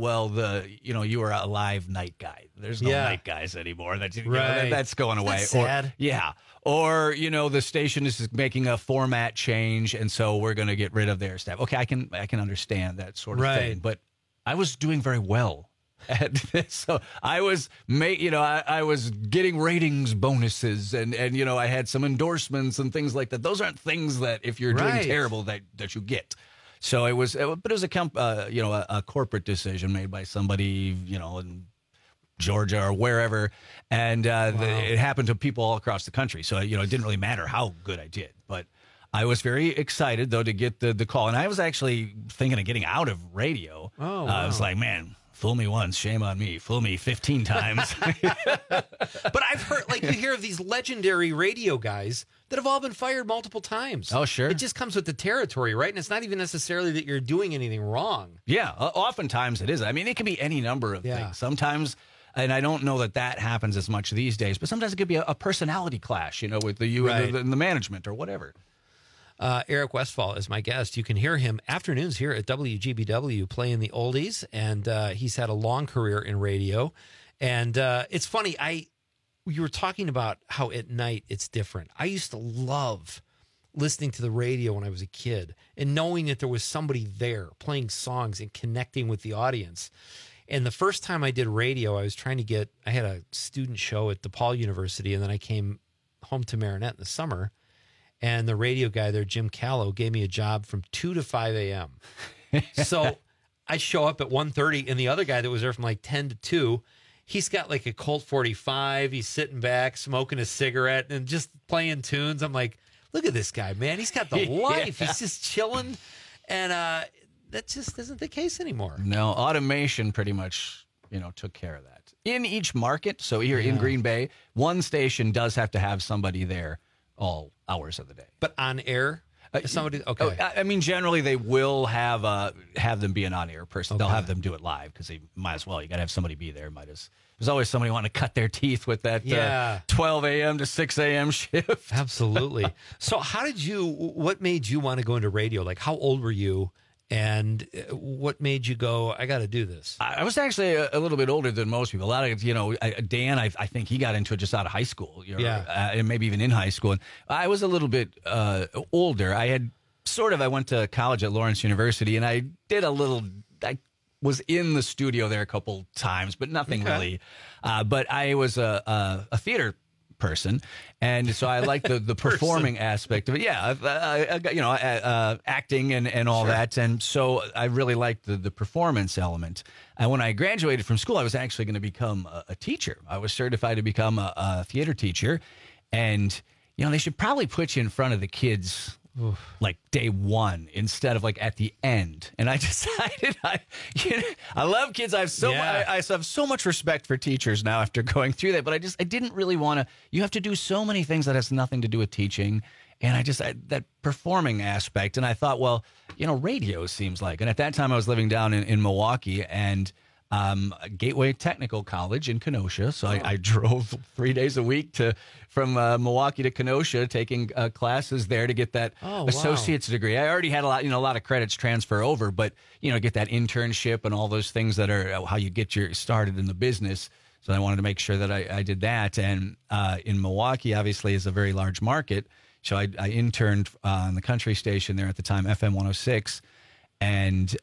were a live night guy. There's no night guys anymore. That's going away. That's sad. Or, the station is making a format change, and so we're going to get rid of their staff. Okay, I can understand that sort of thing. But I was doing very well at this. So I was I was getting ratings bonuses and I had some endorsements and things like that. Those aren't things that if you're doing terrible that you get. So it was a corporate decision made by somebody, in Georgia or wherever. And it happened to people all across the country. So, it didn't really matter how good I did, but I was very excited though to get the call. And I was actually thinking of getting out of radio. Oh, wow. I was like, man, fool me once, shame on me. Fool me 15 times. But I've heard, you hear of these legendary radio guys that have all been fired multiple times. Oh, sure. It just comes with the territory, right? And it's not even necessarily that you're doing anything wrong. Yeah, oftentimes it is. I mean, it can be any number of things. Sometimes, and I don't know that happens as much these days, but sometimes it could be a personality clash, with and the management or whatever. Eric Westfall is my guest. You can hear him afternoons here at WGBW playing the oldies, and he's had a long career in radio. And it's funny, you were talking about how at night it's different. I used to love listening to the radio when I was a kid and knowing that there was somebody there playing songs and connecting with the audience. And the first time I did radio, I had a student show at DePaul University, and then I came home to Marinette in the summer. And the radio guy there, Jim Callow, gave me a job from 2 to 5 a.m. So I'd show up at 1:30, and the other guy that was there from 10 to 2, he's got a Colt 45. He's sitting back, smoking a cigarette, and just playing tunes. I'm like, look at this guy, man. He's got the life. He's just chilling. And that just isn't the case anymore. No, automation pretty much, took care of that. In each market, so here in Green Bay, one station does have to have somebody there all hours of the day. But on air? Somebody, okay. I mean, generally they will have them be an on-air person. Okay. They'll have them do it live because they might as well. You got to have somebody be there. There's always somebody wanting to cut their teeth with that 12 a.m. to 6 a.m. shift. Absolutely. So what made you want to go into radio? How old were you? And what made you go, I got to do this? I was actually a little bit older than most people. A lot of, Dan, I think he got into it just out of high school. And maybe even in high school. And I was a little bit older. I went to college at Lawrence University, and I was in the studio there a couple times, but nothing really. But I was a theater person, and so I like the performing aspect of it. Acting and all that, and so I really liked the performance element. And when I graduated from school, I was actually going to become a teacher. I was certified to become a theater teacher, and they should probably put you in front of the kids day one instead of at the end. And I decided I love kids. I have so much respect for teachers now after going through that, but I didn't really want to. You have to do so many things that has nothing to do with teaching, and that performing aspect. And I thought, radio seems like. And at that time, I was living down in Milwaukee, and Gateway Technical College in Kenosha. So I drove 3 days a week from Milwaukee to Kenosha, taking classes there to get that associate's degree. I already had a lot of credits transfer over, but get that internship and all those things that are how you get started in the business. So I wanted to make sure that I did that. And in Milwaukee, obviously, is a very large market. So I interned on the country station there at the time, FM 106. And,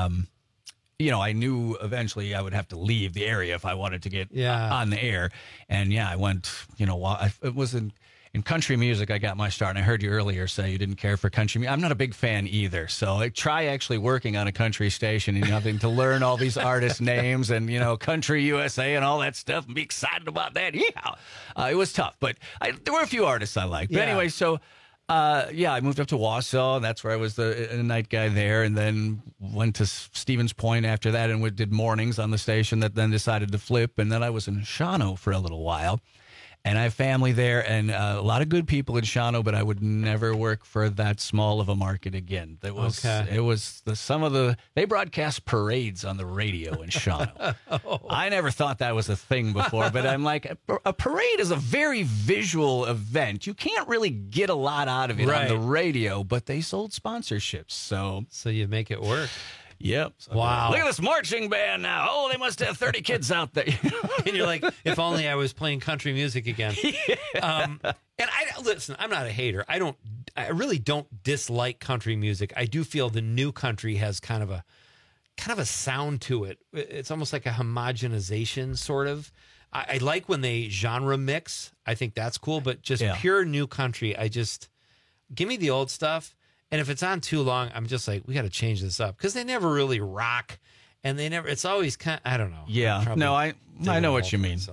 I knew eventually I would have to leave the area if I wanted to get on the air. And, I went, it was in country music I got my start. And I heard you earlier say you didn't care for country music. I'm not a big fan either. So I try actually working on a country station and having to learn all these artist names and, Country USA and all that stuff and be excited about that. Yeah. It was tough, but there were a few artists I liked. But anyway, so... I moved up to Wausau, and that's where I was the night guy there, and then went to Stevens Point after that and did mornings on the station that then decided to flip, and then I was in Shawano for a little while, and I have family there, and a lot of good people in Shawano, but I would never work for that small of a market again. It was they broadcast parades on the radio in Shawano. I never thought that was a thing before, but I'm like, a parade is a very visual event. You can't really get a lot out of it on the radio, but they sold sponsorships, so you make it work. Yep. Wow. Look at this marching band now. Oh, they must have 30 kids out there. And you're like, if only I was playing country music again. And listen, I'm not a hater. I really don't dislike country music. I do feel the new country has kind of a sound to it. It's almost like a homogenization sort of. I like when they genre mix. I think that's cool, but just pure new country, give me the old stuff. And if it's on too long, I'm just like, we got to change this up because they never really rock, and it's always kind of, I don't know. Yeah, no, I know what you mean.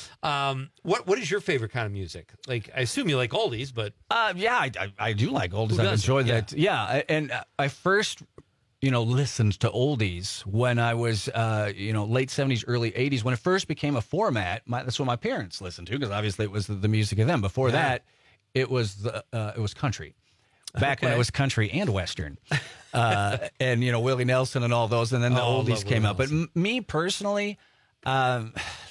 What is your favorite kind of music? Like, I assume you like oldies, but I do like oldies. I've enjoyed that. Yeah, and I first listened to oldies when I was late 70s, early 80s when it first became a format. That's what my parents listened to because obviously it was the music of them. Before that, it was country. Back when it was country and Western. And, Willie Nelson and all those. And then the oldies came out. But me personally, I'm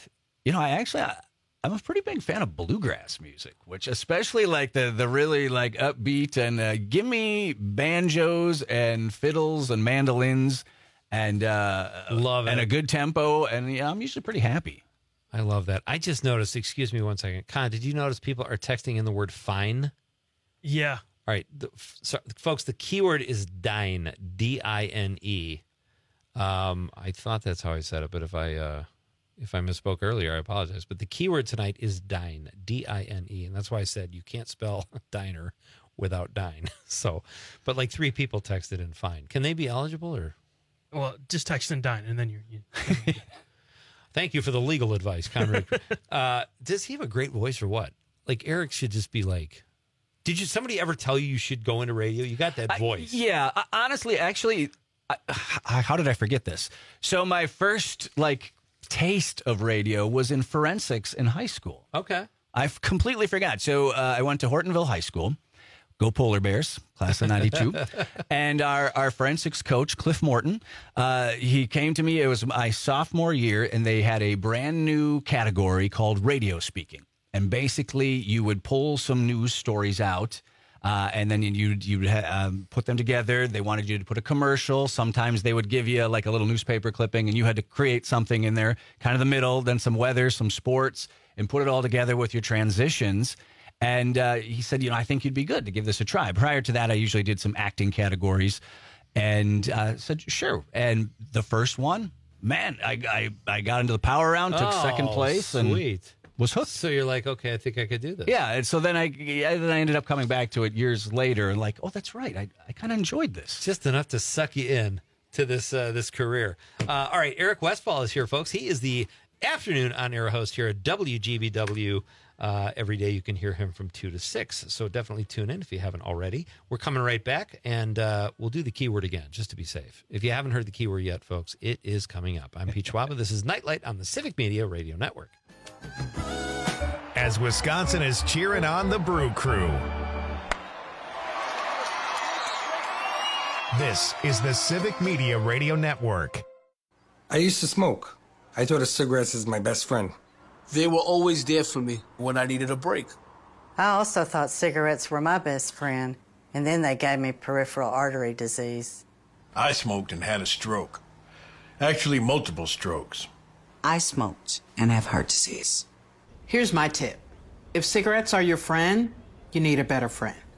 a pretty big fan of bluegrass music, which especially like the really like upbeat and give me banjos and fiddles and mandolins and love it. And a good tempo. And I'm usually pretty happy. I love that. I just noticed, excuse me one second. Con, did you notice people are texting in the word fine? Yeah. All right, folks, the keyword is dine, D-I-N-E. I thought that's how I said it, but if I misspoke earlier, I apologize. But the keyword tonight is dine, D-I-N-E, and that's why I said you can't spell diner without dine. So, but like 3 people texted in fine. Can they be eligible or? Well, just text in dine, and then you Thank you for the legal advice, Conrad. Does he have a great voice or what? Like Eric should just be like. Did somebody ever tell you should go into radio? You got that voice. Honestly, actually, how did I forget this? So my first taste of radio was in forensics in high school. Okay. I completely forgot. So I went to Hortonville High School. Go Polar Bears, class of 92. And our forensics coach, Cliff Morton, he came to me. It was my sophomore year, and they had a brand new category called radio speaking. And basically, you would pull some news stories out, and then you'd put them together. They wanted you to put a commercial. Sometimes they would give you like a little newspaper clipping, and you had to create something in there, kind of the middle, then some weather, some sports, and put it all together with your transitions. And he said, I think you'd be good to give this a try. Prior to that, I usually did some acting categories, and said, sure. And the first one, man, I got into the power round, took second place. Sweet. And was hooked. So you're like, okay, I think I could do this. Yeah, and so then I ended up coming back to it years later and like, oh, that's right. I kind of enjoyed this. Just enough to suck you in to this career. All right, Eric Westfall is here, folks. He is the afternoon on-air host here at WGBW. Every day you can hear him from 2 to 6, so definitely tune in if you haven't already. We're coming right back, and we'll do the keyword again, just to be safe. If you haven't heard the keyword yet, folks, it is coming up. I'm Pete Schwaba. This is Nightlight on the Civic Media Radio Network. As Wisconsin is cheering on the Brew Crew. This is the Civic Media Radio Network. I used to smoke. I thought of cigarettes as my best friend. They were always there for me when I needed a break. I also thought cigarettes were my best friend, and then they gave me peripheral artery disease. I smoked and had a stroke. Actually, multiple strokes. I smoked and have heart disease. Here's my tip. If cigarettes are your friend, you need a better friend.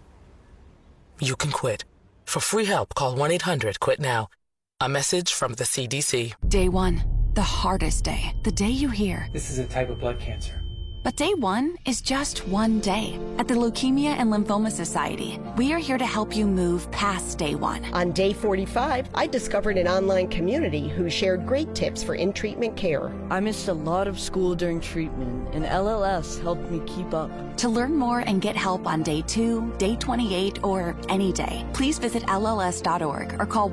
you can quit. For free help, call 1-800-QUIT-NOW. A message from the CDC. Day 1, the hardest day. The day you hear, "This is a type of blood cancer." But day 1 is just one day. At the Leukemia and Lymphoma Society, we are here to help you move past day 1. On day 45, I discovered an online community who shared great tips for in-treatment care. I missed a lot of school during treatment, and LLS helped me keep up. To learn more and get help on day 2, day 28, or any day, please visit LLS.org or call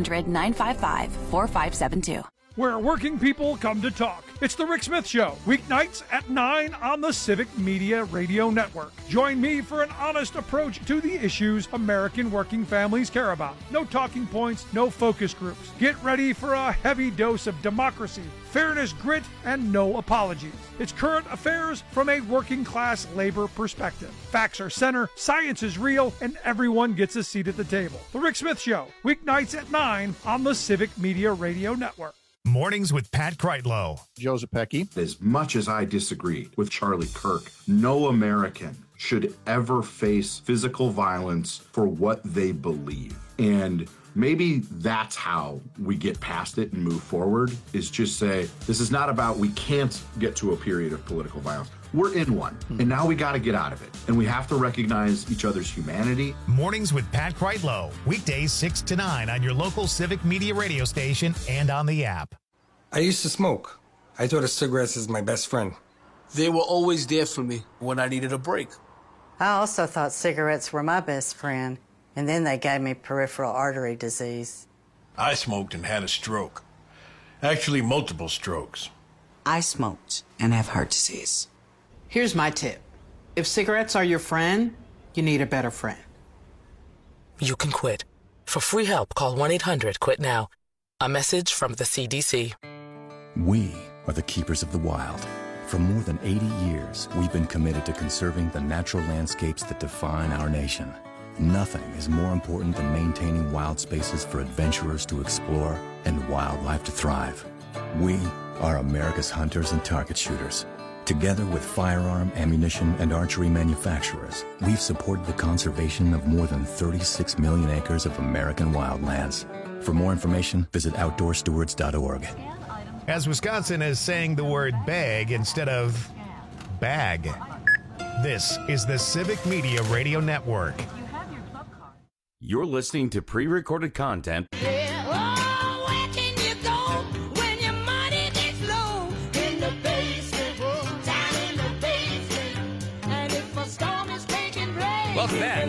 1-800-955-4572. Where working people come to talk. It's The Rick Smith Show, weeknights at 9 on the Civic Media Radio Network. Join me for an honest approach to the issues American working families care about. No talking points, no focus groups. Get ready for a heavy dose of democracy, fairness, grit, and no apologies. It's current affairs from a working class labor perspective. Facts are center, science is real, and everyone gets a seat at the table. The Rick Smith Show, weeknights at 9 on the Civic Media Radio Network. Mornings with Pat Kreitlow. Joe Zepecki. As much as I disagree with Charlie Kirk, no American should ever face physical violence for what they believe. And maybe that's how we get past it and move forward, is just say, this is not about we can't get to a period of political violence. We're in one, and now we got to get out of it. And we have to recognize each other's humanity. Mornings with Pat Kreitlow. Weekdays 6 to 9 on your local Civic Media radio station and on the app. I used to smoke. I thought of cigarettes as my best friend. They were always there for me when I needed a break. I also thought cigarettes were my best friend, and then they gave me peripheral artery disease. I smoked and had a stroke. Actually, multiple strokes. I smoked and have heart disease. Here's my tip. If cigarettes are your friend, you need a better friend. You can quit. For free help, call 1-800-QUIT-NOW. A message from the CDC. We are the keepers of the wild. For more than 80 years, we've been committed to conserving the natural landscapes that define our nation. Nothing is more important than maintaining wild spaces for adventurers to explore and wildlife to thrive. We are America's hunters and target shooters. Together with firearm, ammunition, and archery manufacturers, we've supported the conservation of more than 36 million acres of American wildlands. For more information, visit OutdoorStewards.org. As Wisconsin is saying the word bag instead of bag. This is the Civic Media Radio Network. You're listening to pre-recorded content. Welcome back.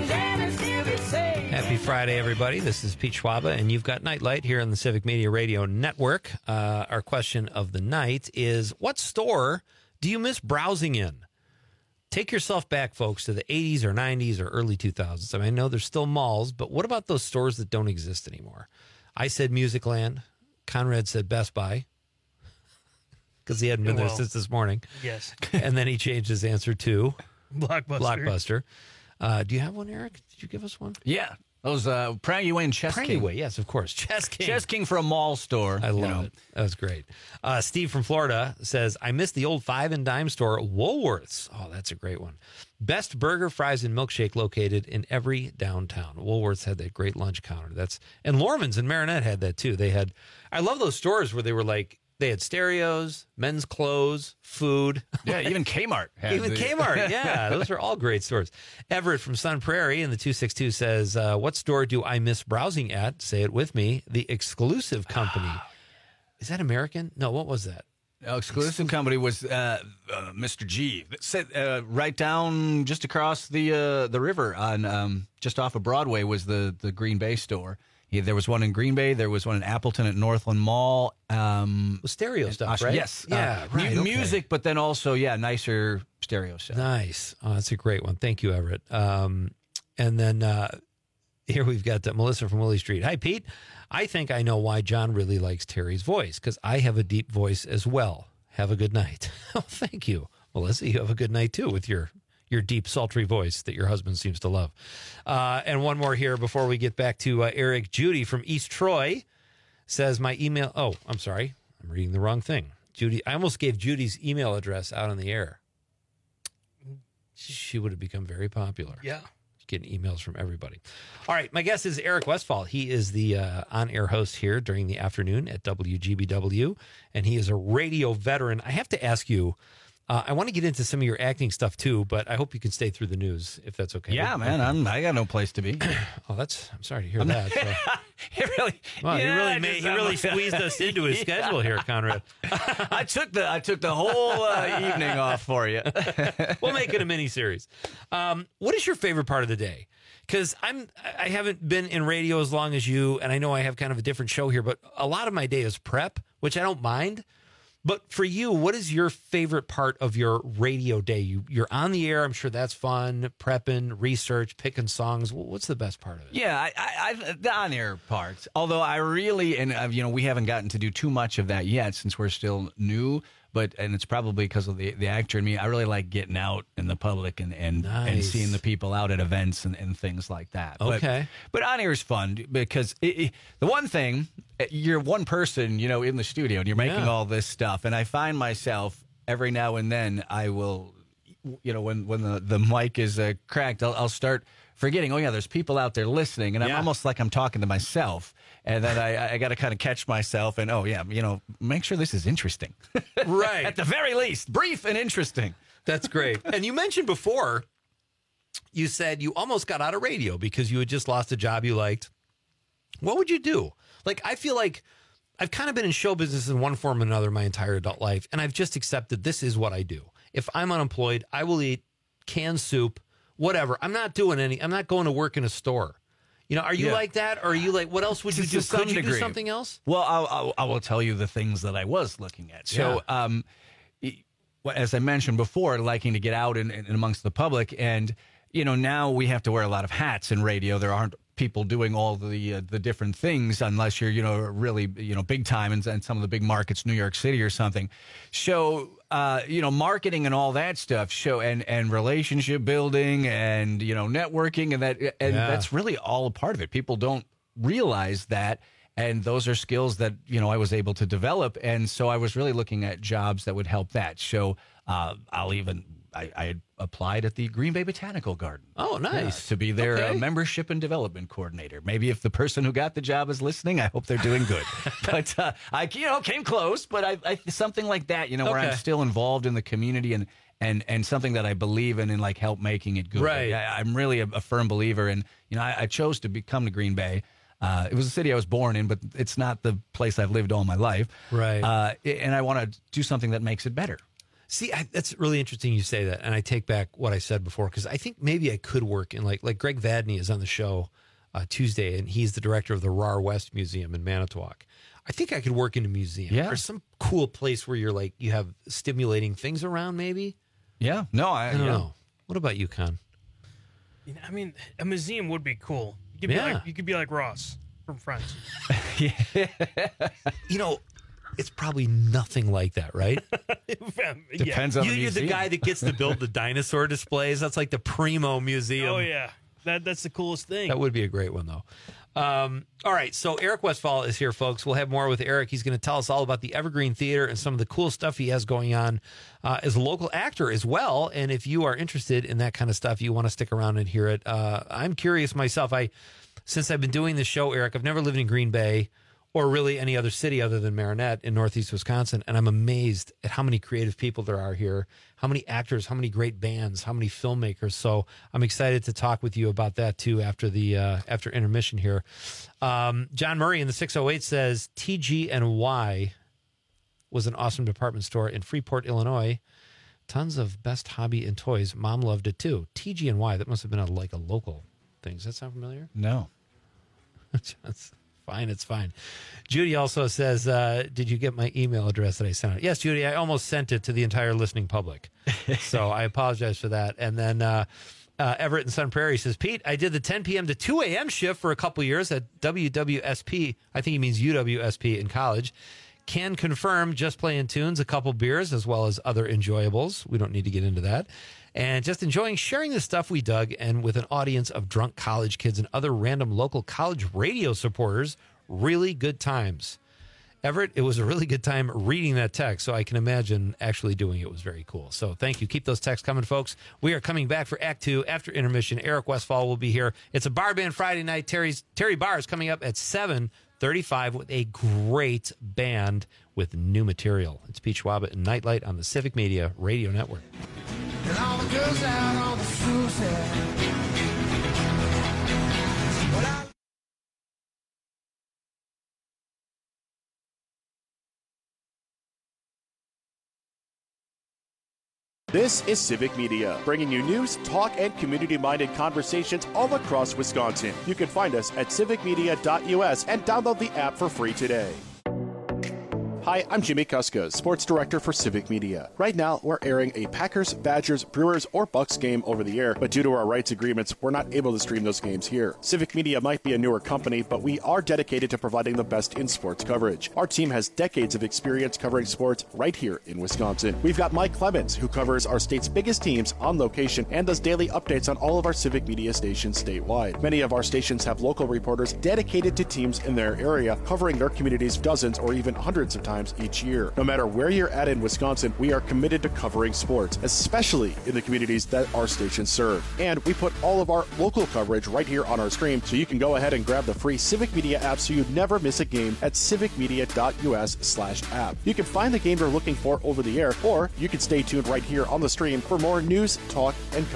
Happy Friday, everybody. This is Pete Schwaba, and you've got Nightlight here on the Civic Media Radio Network. Our question of the night is, what store do you miss browsing in? Take yourself back, folks, to the 80s or 90s or early 2000s. I mean, I know there's still malls, but what about those stores that don't exist anymore? I said Musicland. Conrad said Best Buy, because he hadn't been there since this morning. Yes. And then he changed his answer to Blockbuster. Do you have one, Eric? Did you give us one? Yeah. Those Pragueway and Chess King. Pragueway, yes, of course. Chess King. Chess King for a mall store. I love it. That was great. Steve from Florida says, I miss the old 5 and dime store, Woolworths. Oh, that's a great one. Best burger, fries, and milkshake located in every downtown. Woolworths had that great lunch counter. And Lorman's and Marinette had that too. I love those stores where they were like, they had stereos, men's clothes, food. Yeah, even Kmart. Kmart, yeah. Those are all great stores. Everett from Sun Prairie in the 262 says, what store do I miss browsing at? Say it with me. The Exclusive Company. Is that American? No, what was that? Exclusive Company was Mr. G. Right down just across the river on just off of Broadway was the Green Bay store. Yeah, there was one in Green Bay. There was one in Appleton at Northland Mall. Stereo stuff, right? Yes. Yeah, right. Music, but then also, nicer stereo stuff. Nice. Oh, that's a great one. Thank you, Everett. And then here we've got Melissa from Willie Street. Hi, Pete. I think I know why John really likes Terry's voice, because I have a deep voice as well. Have a good night. Oh, thank you, Melissa. You have a good night, too, with your deep, sultry voice that your husband seems to love. And one more here before we get back to Eric. Judy from East Troy says my email. Oh, I'm sorry. I'm reading the wrong thing. Judy, I almost gave Judy's email address out on the air. She would have become very popular. Yeah. getting emails from everybody. All right, my guest is Eric Westfall. He is the on-air host here during the afternoon at WGBW, and he is a radio veteran. I have to ask you, I want to get into some of your acting stuff too, but I hope you can stay through the news if that's okay. Yeah, man, I got no place to be. I'm sorry to hear that. So. He really squeezed us into his schedule here, Conrad. I took the whole evening off for you. We'll make it a mini series. What is your favorite part of the day? Because I haven't been in radio as long as you, and I know I have kind of a different show here, but a lot of my day is prep, which I don't mind. But for you, what is your favorite part of your radio day? You're on the air. I'm sure that's fun. Prepping, research, picking songs. What's the best part of it? Yeah, I the on-air parts. Although I really, and we haven't gotten to do too much of that yet since we're still new. And it's probably because of the actor in me. I really like getting out in the public and seeing the people out at events and things like that. Okay. But on air is fun because the one thing, you're one person, in the studio and you're making all this stuff. And I find myself every now and then I will, when the mic is cracked, I'll start forgetting, there's people out there listening. And I'm almost like I'm talking to myself. And then I got to kind of catch myself and, make sure this is interesting. Right. At the very least, brief and interesting. That's great. And you mentioned before, you said you almost got out of radio because you had just lost a job you liked. What would you do? Like, I feel like I've kind of been in show business in one form or another my entire adult life, and I've just accepted this is what I do. If I'm unemployed, I will eat canned soup, whatever. I'm not going to work in a store. Are you like that? Or are you like, what else would you do? Could you do something else? Well, I will tell you the things that I was looking at. So, as I mentioned before, liking to get out and amongst the public. And, now we have to wear a lot of hats in radio. There aren't people doing all the different things unless you're, really, big time and some of the big markets, New York City or something. So, marketing and all that stuff, and relationship building and, networking and that's really all a part of it. People don't realize that. And those are skills that, I was able to develop. And so I was really looking at jobs that would help that. So I applied at the Green Bay Botanical Garden. Oh, nice. To be their membership and development coordinator. Maybe if the person who got the job is listening, I hope they're doing good. But I came close, but I something like that, where I'm still involved in the community and something that I believe in and like help making it good. Right. I'm really a firm believer. And, I chose to come to Green Bay. It was a city I was born in, but it's not the place I've lived all my life. Right. And I want to do something that makes it better. See, that's really interesting you say that, and I take back what I said before, because I think maybe I could work in, like Greg Vadney is on the show Tuesday, and he's the director of the RAR West Museum in Manitowoc. I think I could work in a museum or some cool place where you're like, you have stimulating things around maybe. Yeah. No, I don't know. What about you, Con? I mean, a museum would be cool. You could be like Ross from Friends. It's probably nothing like that, right? Depends on the museum. You're the guy that gets to build the dinosaur displays. That's like the primo museum. Oh, yeah. That's the coolest thing. That would be a great one, though. All right, so Eric Westfall is here, folks. We'll have more with Eric. He's going to tell us all about the Evergreen Theater and some of the cool stuff he has going on as a local actor as well. And if you are interested in that kind of stuff, you want to stick around and hear it. I'm curious myself. Since I've been doing this show, Eric, I've never lived in Green Bay or really any other city other than Marinette in Northeast Wisconsin. And I'm amazed at how many creative people there are here, how many actors, how many great bands, how many filmmakers. So I'm excited to talk with you about that too after intermission here. John Murray in the 608 says TG&Y was an awesome department store in Freeport, Illinois. Tons of best hobby and toys. Mom loved it too. TG&Y, that must have been a local thing. Does that sound familiar? No. It's fine. Judy also says, did you get my email address that I sent out? Yes, Judy, I almost sent it to the entire listening public. So I apologize for that. And then Everett in Sun Prairie says, Pete, I did the 10 p.m. to 2 a.m. shift for a couple years at WWSP. I think he means UWSP in college. Can confirm just playing tunes, a couple beers, as well as other enjoyables. We don't need to get into that. And just enjoying sharing the stuff we dug, and with an audience of drunk college kids and other random local college radio supporters, really good times. Everett, it was a really good time reading that text, so I can imagine actually doing it was very cool. So thank you. Keep those texts coming, folks. We are coming back for Act 2 after intermission. Eric Westfall will be here. It's a bar band Friday night. Terry Barr is coming up at 7:35 with a great band with new material. It's Pete Schwab and Nightlight on the Civic Media Radio Network. And all the girls out on the cruise. This is Civic Media, bringing you news, talk, and community-minded conversations all across Wisconsin. You can find us at civicmedia.us and download the app for free today. Hi, I'm Jimmy Kuska, Sports Director for Civic Media. Right now, we're airing a Packers, Badgers, Brewers, or Bucks game over the air, but due to our rights agreements, we're not able to stream those games here. Civic Media might be a newer company, but we are dedicated to providing the best in sports coverage. Our team has decades of experience covering sports right here in Wisconsin. We've got Mike Clemens, who covers our state's biggest teams on location and does daily updates on all of our Civic Media stations statewide. Many of our stations have local reporters dedicated to teams in their area, covering their communities dozens or even hundreds of times each year. No matter where you're at in Wisconsin, we are committed to covering sports, especially in the communities that our stations serve. And we put all of our local coverage right here on our stream, so you can go ahead and grab the free Civic Media app so you never miss a game at civicmedia.us/app. You can find the game you're looking for over the air, or you can stay tuned right here on the stream for more news, talk, and